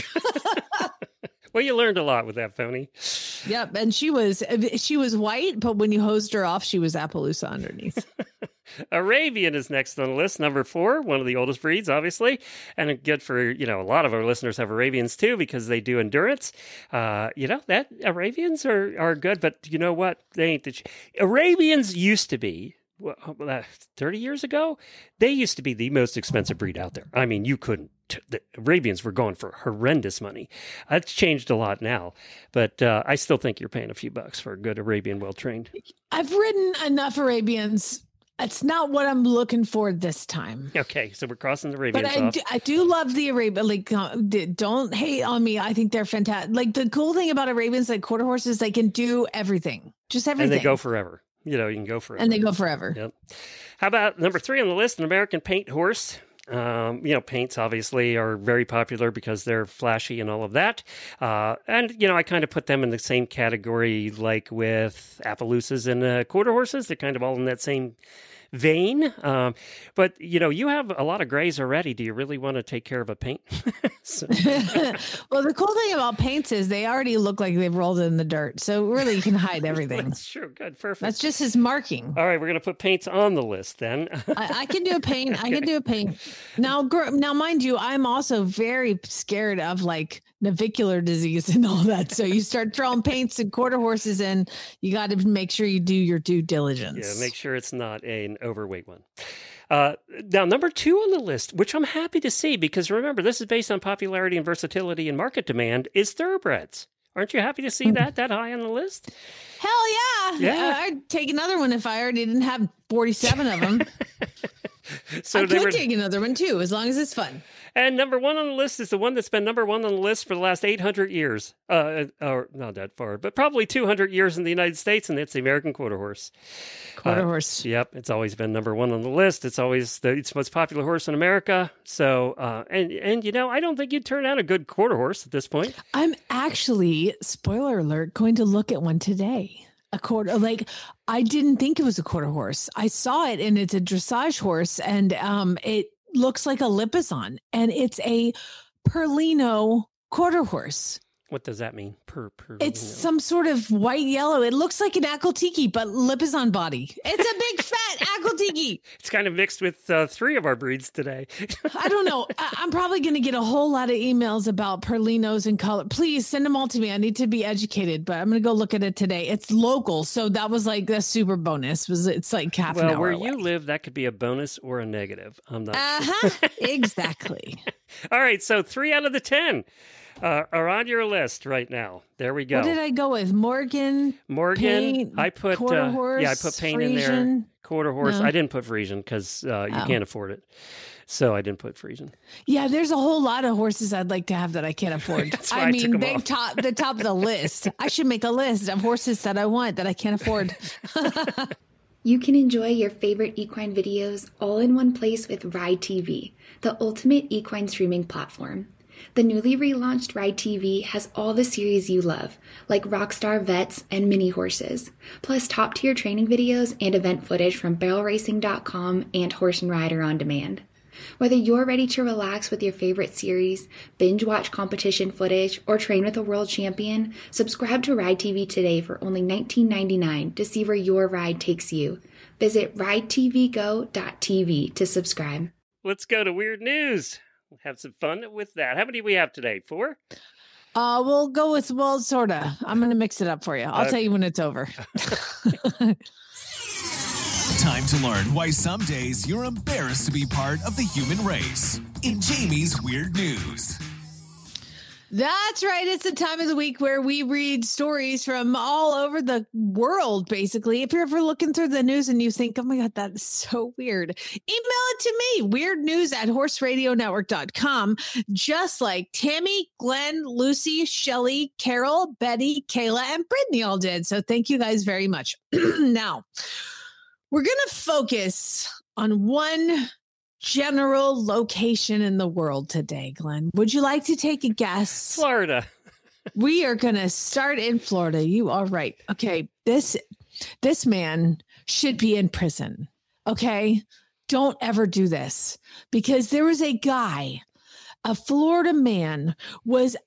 Well, you learned a lot with that pony. Yep. And she was, she was white, but when you hosed her off, she was Appaloosa underneath. Arabian is next on the list, number four, one of the oldest breeds, obviously, and good for, you know, a lot of our listeners have Arabians too because they do endurance. Uh, you know, that Arabians are, are good, but you know what? They ain't the ch- Arabians used to be, well, thirty years ago, they used to be the most expensive breed out there. I mean, you couldn't, t- the Arabians were going for horrendous money. That's changed a lot now, but uh, I still think you're paying a few bucks for a good Arabian well-trained. I've ridden enough Arabians. It's not what I'm looking for this time. Okay, so we're crossing the But Arabians I off. do, I do love the Arabian. Like, uh, d- don't hate on me. I think they're fantastic. Like the cool thing about Arabians, like quarter horses, they can do everything, just everything, And they go forever. You know, you can go forever. and they go forever. Yep. How about number three on the list, an American paint horse? Um, you know, paints obviously are very popular because they're flashy and all of that. Uh, and, you know, I kind of put them in the same category like with Appaloosas and uh, quarter horses. They're kind of all in that same vein. Um, but, you know, you have a lot of grays already. Do you really want to take care of a paint? So- Well, the cool thing about paints is they already look like they've rolled in the dirt. So really you can hide everything. That's true. Good. Perfect. That's just his marking. All right. We're going to put paints on the list then. I, I can do a paint. I can do a paint. Now, gr- now, mind you, I'm also very scared of like navicular disease and all that. So you start throwing paints and quarter horses in, you got to make sure you do your due diligence. Yeah, make sure it's not an overweight one. Uh, now, number two on the list, which I'm happy to see, because remember, this is based on popularity and versatility and market demand, is thoroughbreds. Aren't you happy to see that that high on the list? Hell yeah. Yeah. Uh, I'd take another one if I already didn't have forty-seven of them. So I they could were, take another one too, as long as it's fun. and number one on the list is the one that's been number one on the list for the last eight hundred years. Uh, or not that far, but probably two hundred years in the United States, and it's the American quarter horse. Quarter Uh, horse. Yep, it's always been number one on the list. It's always the it's the most popular horse in America. So, uh, and and you know, I don't think you'd turn out a good quarter horse at this point. I'm actually, spoiler alert, going to look at one today. A quarter, like I didn't think it was a quarter horse. I saw it and it's a dressage horse, and um, it looks like a Lipizzan, and it's a Perlino quarter horse. What does that mean? Per, per It's some sort of white yellow. It looks like an Akhal-Teke, but Lipizzan body. It's a big fat Akhal-Teke. It's kind of mixed with uh, three of our breeds today. I don't know. I- I'm probably going to get a whole lot of emails about Perlinos and color. Please send them all to me. I need to be educated, but I'm going to go look at it today. It's local, so that was like a super bonus. Was It's like half well, an hour where away. you live, that could be a bonus or a negative. I'm not Uh-huh. sure. Exactly. All right, so three out of the ten uh, are on your list right now. There we go. What did I go with? Morgan, Morgan, Paint, I put quarter uh, horse, yeah, I put Paint in there. Friesian. Quarter horse. No. I didn't put Friesian because uh, you Oh. can't afford it, so I didn't put Friesian. Yeah, there's a whole lot of horses I'd like to have that I can't afford. That's why I I took mean, 'em they off. top the top of the list. I should make a list of horses that I want that I can't afford. You can enjoy your favorite equine videos all in one place with Ride T V, the ultimate equine streaming platform. The newly relaunched Ride T V has all the series you love, like Rockstar Vets and Mini Horses, plus top-tier training videos and event footage from barrel racing dot com and Horse and Rider on Demand. Whether you're ready to relax with your favorite series, binge watch competition footage, or train with a world champion, subscribe to Ride T V today for only nineteen ninety-nine dollars to see where your ride takes you. Visit ride t v go dot t v to subscribe. Let's go to weird news. We'll have some fun with that. How many do we have today? Four? Uh, we'll go with, well, sort of. I'm going to mix it up for you. I'll Okay. tell you when it's over. Time to learn why some days you're embarrassed to be part of the human race. In Jamie's Weird News. That's right. It's the time of the week where we read stories from all over the world, basically. If you're ever looking through the news and you think, oh my God, that's so weird, email it to me, weirdnews news at horse radio network dot com, just like Tammy, Glenn, Lucy, Shelly, Carol, Betty, Kayla, and Brittany all did. So thank you guys very much. Now, we're going to focus on one general location in the world today, Glenn. Would you like to take a guess? Florida. We are going to start in Florida. You are right. Okay. This, this man should be in prison. Okay. Don't ever do this, because there was a guy, a Florida man was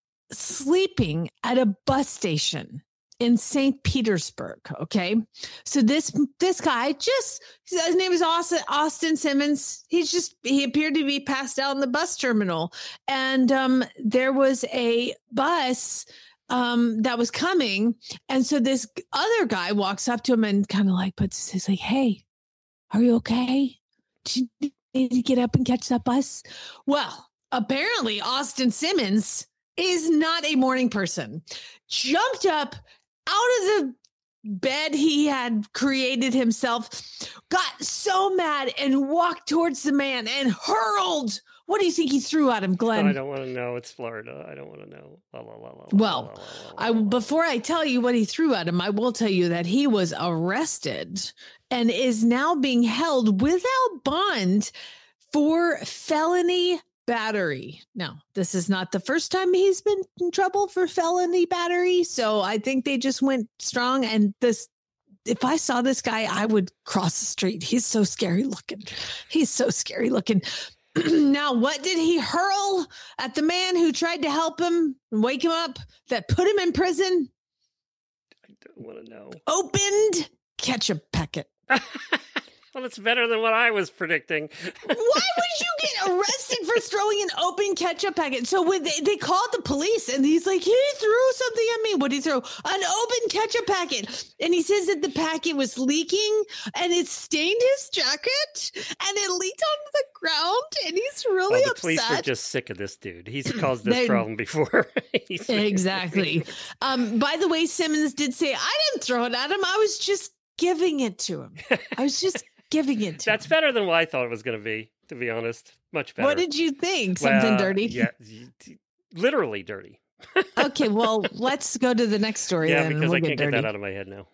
sleeping at a bus station in Saint Petersburg. Okay. So this, this guy just, his name is Austin, Austin Simmons. He's just, he appeared to be passed out in the bus terminal. And um, there was a bus um, that was coming. And so this other guy walks up to him and kind of like puts his, like, hey, are you okay? Do you need to get up and catch that bus? Well, apparently Austin Simmons is not a morning person. Jumped up out of the bed he had created himself, got so mad and walked towards the man and hurled. What do you think he threw at him, Glenn? I don't want to know. It's Florida. I don't want to know. La, la, la, la, la, Well, la, la, la, I, la, la. before I tell you what he threw at him, I will tell you that he was arrested and is now being held without bond for felony battery. Now, this is not the first time he's been in trouble for felony battery. So I think they just went strong. And this, if I saw this guy, I would cross the street. He's so scary looking. He's so scary looking. Now, what did he hurl at the man who tried to help him and wake him up that put him in prison? I don't want to know. Opened ketchup packet. Well, it's better than what I was predicting. Why would you get arrested for throwing an open ketchup packet? So when they, they called the police and he's like, he threw something at me. What did he throw? An open ketchup packet. And he says that the packet was leaking and it stained his jacket and it leaked onto the ground. And he's really Oh, the police were upset. just sick of this dude. He's caused this They- problem before. He's- Exactly. Um, by the way, Simmons did say, I didn't throw it at him. I was just giving it to him. I was just giving it to That's him. better than what I thought it was going to be, to be honest. Much better. What did you think? Something Well, dirty? Yeah, y- t- literally dirty. Okay, well, let's go to the next story Yeah, then. because We'll I can't get get dirty. that out of my head now.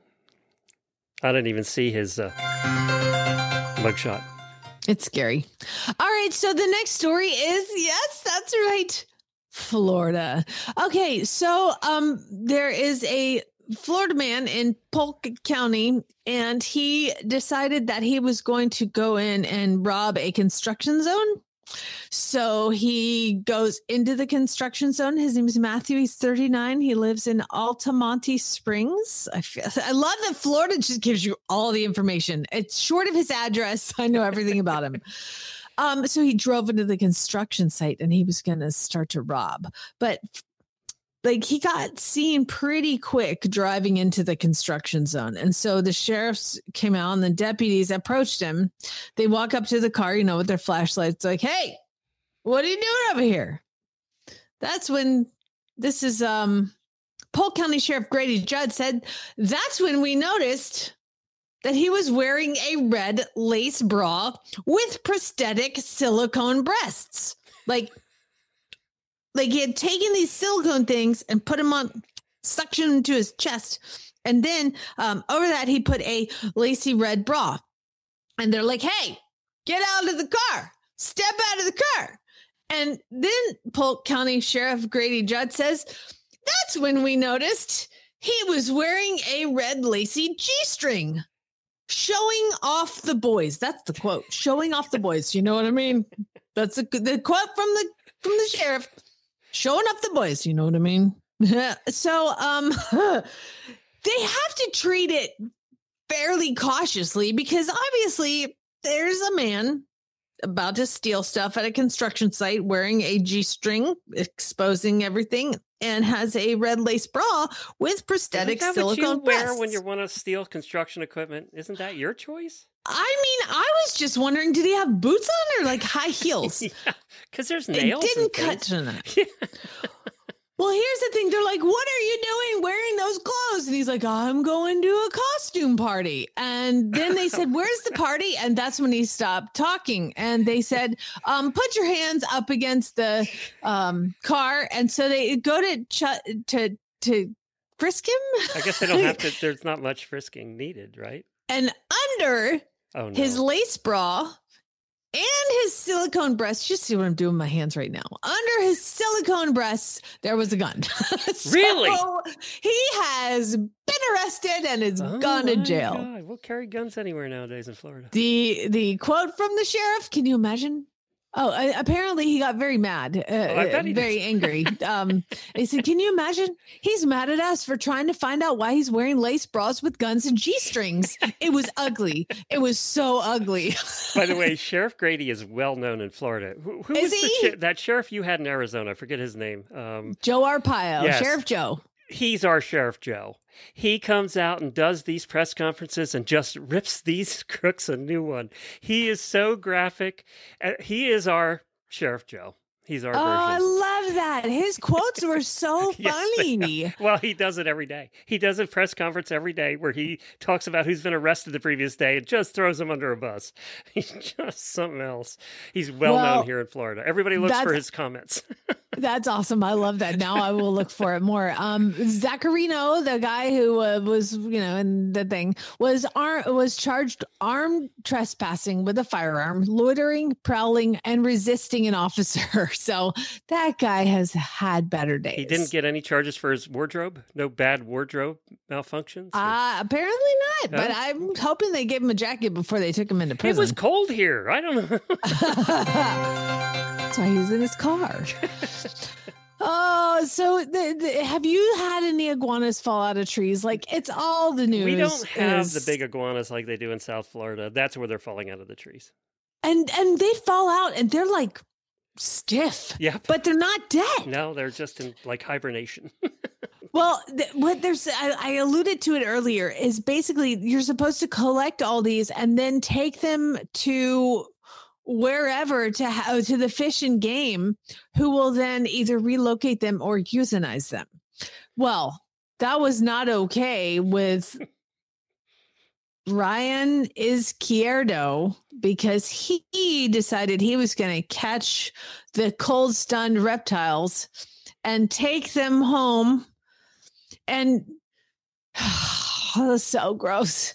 I didn't even see his uh, mugshot. It's scary. All right, so the next story is, yes, that's right, Florida. Okay, so um, there is a Florida man in Polk County, and he decided that he was going to go in and rob a construction zone. So he goes into the construction zone. His name is Matthew. He's thirty-nine. He lives in Altamonte Springs. I feel, I love that Florida just gives you all the information. It's short of his address. I know everything about him. Um, so he drove into the construction site and he was going to start to rob. But like he got seen pretty quick driving into the construction zone. And so the sheriffs came out and the deputies approached him. They walk up to the car, you know, with their flashlights like, hey, what are you doing over here? That's when this is um, Polk County Sheriff Grady Judd said, that's when we noticed that he was wearing a red lace bra with prosthetic silicone breasts. Like, like he had taken these silicone things and put them on, suction them to his chest. And then um, over that, he put a lacy red bra. And they're like, hey, get out of the car. Step out of the car. And then Polk County Sheriff Grady Judd says, that's when we noticed he was wearing a red lacy G-string. Showing off the boys. That's the quote. Showing off the boys. You know what I mean? That's a, the quote from the from the sheriff. Showing off the boys. You know what I mean? So um, they have to treat it fairly cautiously because obviously there's a man about to steal stuff at a construction site wearing a G-string, exposing everything, and has a red lace bra with prosthetic Isn't that silicone what you wear breasts. when you want to steal construction equipment? Isn't that your choice? I mean, I was just wondering, did he have boots on or like high heels? Yeah, because there's nails. It didn't and cut things. to that. Well, here's the thing. They're like, what are you doing wearing those clothes? And he's like, I'm going to a costume party. And then they said, where's the party? And that's when he stopped talking. And they said, um, put your hands up against the um, car. And so they go to ch- to to frisk him. I guess they don't have to. There's not much frisking needed, right? And under Oh, no. his lace bra and his silicone breasts, just see what I'm doing with my hands right now. Under his silicone breasts, there was a gun. So Really? he has been arrested and is Oh, gone to my jail. God. We'll carry guns anywhere nowadays in Florida. The the quote from the sheriff, can you imagine? Oh, uh, apparently he got very mad, uh, Oh, I bet he very did. angry. Um, he said, can you imagine? He's mad at us for trying to find out why he's wearing lace bras with guns and G-strings. It was ugly. It was so ugly. By the way, Sheriff Grady is well known in Florida. Who, who Is was the he? sher- that sheriff you had in Arizona? I forget his name. Um, Joe Arpaio, Yes. Sheriff Joe. he's our Sheriff Joe. He comes out and does these press conferences and just rips these crooks a new one. He is so graphic. Uh, he is our Sheriff Joe. He's our Oh, I version. love that. His quotes were so Yes, they funny. Well, he does it every day. He does a press conference every day where he talks about who's been arrested the previous day and just throws them under a bus. He's just something else. He's well, Well, known here in Florida. Everybody looks for that's- his comments. That's awesome. I love that. Now I will look for it more. Um, Zaccarino, the guy who uh, was, you know, in the thing, was ar- was charged armed trespassing with a firearm, loitering, prowling, and resisting an officer. So that guy has had better days. He didn't get any charges for his wardrobe? No bad wardrobe malfunctions? Or- Uh, apparently not, but No? I'm hoping they gave him a jacket before they took him into it prison. was cold here. I don't know. That's why he was in his car. Oh, so the, the, have you had any iguanas fall out of trees? Like, it's all the news. we don't have is- the big iguanas like they do in South Florida. That's where they're falling out of the trees. and and they fall out and they're like stiff, Yep. but they're not dead. No, they're just in like hibernation. Well, th- what there's I, I alluded to it earlier is basically you're supposed to collect all these and then take them to wherever to ha- to the fish and game, who will then either relocate them or euthanize them. Well, that was not okay with Ryan Izquierdo because he decided he was going to catch the cold stunned reptiles and take them home. And oh, that's so gross.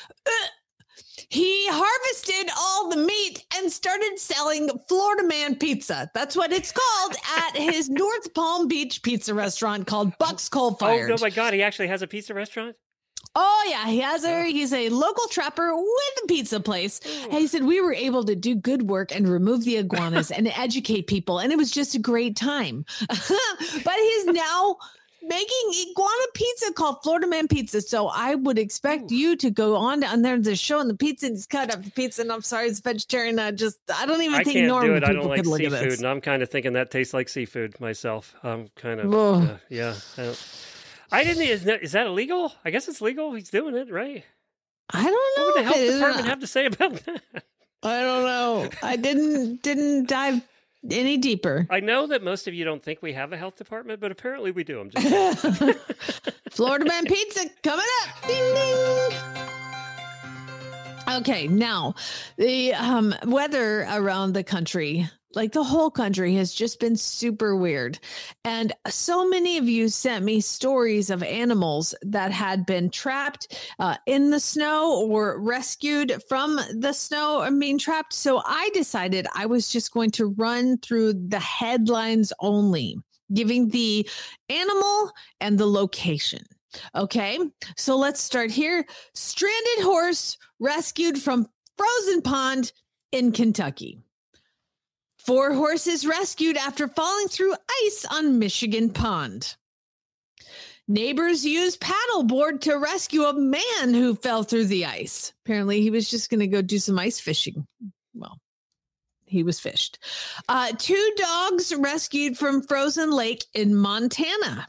He harvested all the meat and started selling Florida Man pizza. That's what it's called at his North Palm Beach pizza restaurant called Buck's Coal Oh, Fired. no, my God. He actually has a pizza restaurant? Oh, yeah. He has a, he's a local trapper with a pizza place. And he said, we were able to do good work and remove the iguanas and educate people. And it was just a great time. But he's now making iguana pizza called Florida Man Pizza. So I would expect Ooh. you to go on down there. They're showing the pizza and he's cut up the pizza. And I'm sorry, it's vegetarian. I just, I don't even I think can't normal do it. people I don't like could look seafood. at this. And I'm kind of thinking that tastes like seafood myself. I'm kind of, uh, yeah. I, don't, I didn't, is that, is that illegal? I guess it's legal. He's doing it, right? I don't know. What would the health department have to say about that? I don't know. I didn't, didn't dive any deeper. I know that most of you don't think we have a health department, but apparently we do. I'm just Florida Man Pizza coming up. Ding, ding. Okay, now the um, weather around the country, like the whole country, has just been super weird. And so many of you sent me stories of animals that had been trapped uh, in the snow or rescued from the snow and being trapped. So I decided I was just going to run through the headlines only, giving the animal and the location. Okay, so let's start here. Stranded horse rescued from frozen pond in Kentucky. Four horses rescued after falling through ice on Michigan pond. Neighbors used paddleboard to rescue a man who fell through the ice. Apparently, he was just going to go do some ice fishing. Well, he was fished. Uh, two dogs rescued from frozen lake in Montana.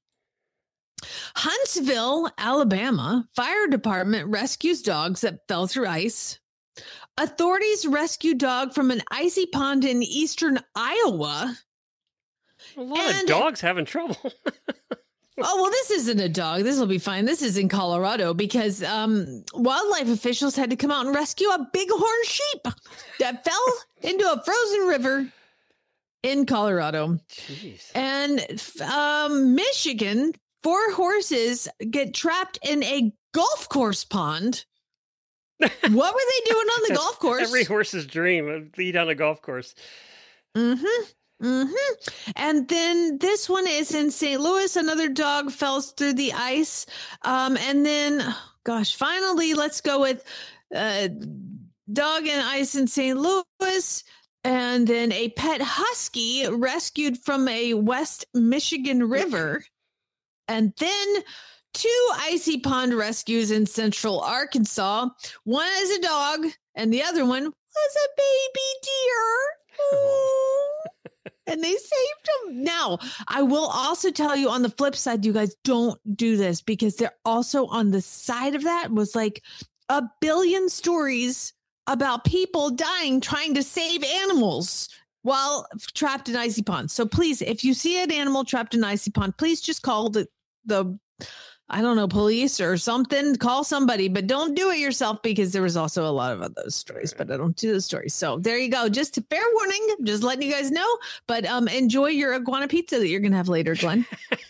Huntsville, Alabama, fire department rescues dogs that fell through ice. Authorities rescue dog from an icy pond in eastern Iowa. A lot and, of dogs having trouble. Oh, well, this isn't a dog. This will be fine. This is in Colorado because um, wildlife officials had to come out and rescue a bighorn sheep that fell into a frozen river in Colorado. Jeez. And um, Michigan, four horses get trapped in a golf course pond. What were they doing on the golf course? Every horse's dream of lead on a golf course. Mm-hmm. Mm-hmm. And then this one is in Saint Louis. Another dog fell through the ice. Um, and then, oh gosh, finally, let's go with uh, dog and ice in Saint Louis. And then a pet husky rescued from a West Michigan river. And then two icy pond rescues in central Arkansas. One is a dog, and the other one was a baby deer. Ooh. And they saved him. Now, I will also tell you on the flip side, you guys don't do this because they're also on the side of that was like a billion stories about people dying trying to save animals while trapped in icy ponds. So please, if you see an animal trapped in icy pond, please just call the the I don't know, police or something, call somebody, but don't do it yourself because there was also a lot of those stories, but I don't do those stories. So there you go. Just a fair warning, just letting you guys know, but um, enjoy your iguana pizza that you're going to have later, Glenn.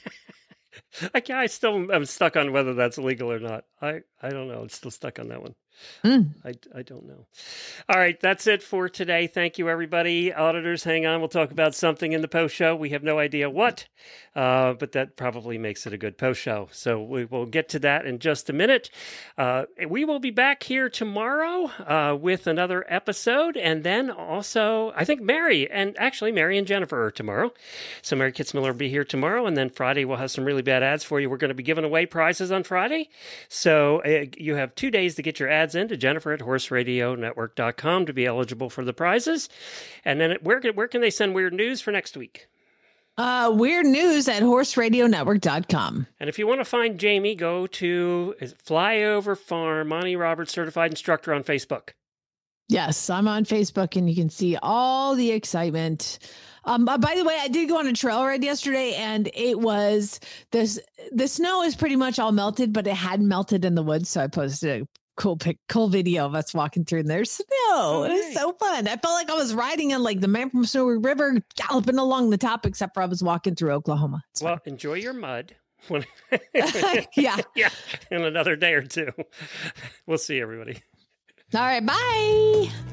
I, I still am stuck on whether that's legal or not. I, I don't know. I'm still stuck on that one. Mm. I, I don't know. All right. That's it for today. Thank you, everybody. Auditors, hang on. We'll talk about something in the post show. We have no idea what, uh, but that probably makes it a good post show. So we will get to that in just a minute. Uh, we will be back here tomorrow uh, with another episode. And then also, I think Mary and actually Mary and Jennifer are tomorrow. So Mary Kitzmiller will be here tomorrow. And then Friday, we'll have some really bad ads for you. We're going to be giving away prizes on Friday. So uh, you have two days to get your ads in to Jennifer at horse radio network dot com to be eligible for the prizes. And then where can, where can they send weird news for next week? Uh, weird news at horse radio network dot com. And if you want to find Jamie, go to Flyover Farm, Monty Roberts Certified Instructor on Facebook. Yes, I'm on Facebook and you can see all the excitement. Um, by the way, I did go on a trail ride yesterday and it was this, the snow is pretty much all melted, but it hadn't melted in the woods. So I posted a cool pic, cool video of us walking through and there's snow. Oh, it was nice. So fun. I felt like I was riding on like the Man from Snowy River, galloping along the top, except for I was walking through Oklahoma. It's well, fun. Enjoy your mud. yeah. Yeah. In another day or two. We'll see everybody. All right. Bye.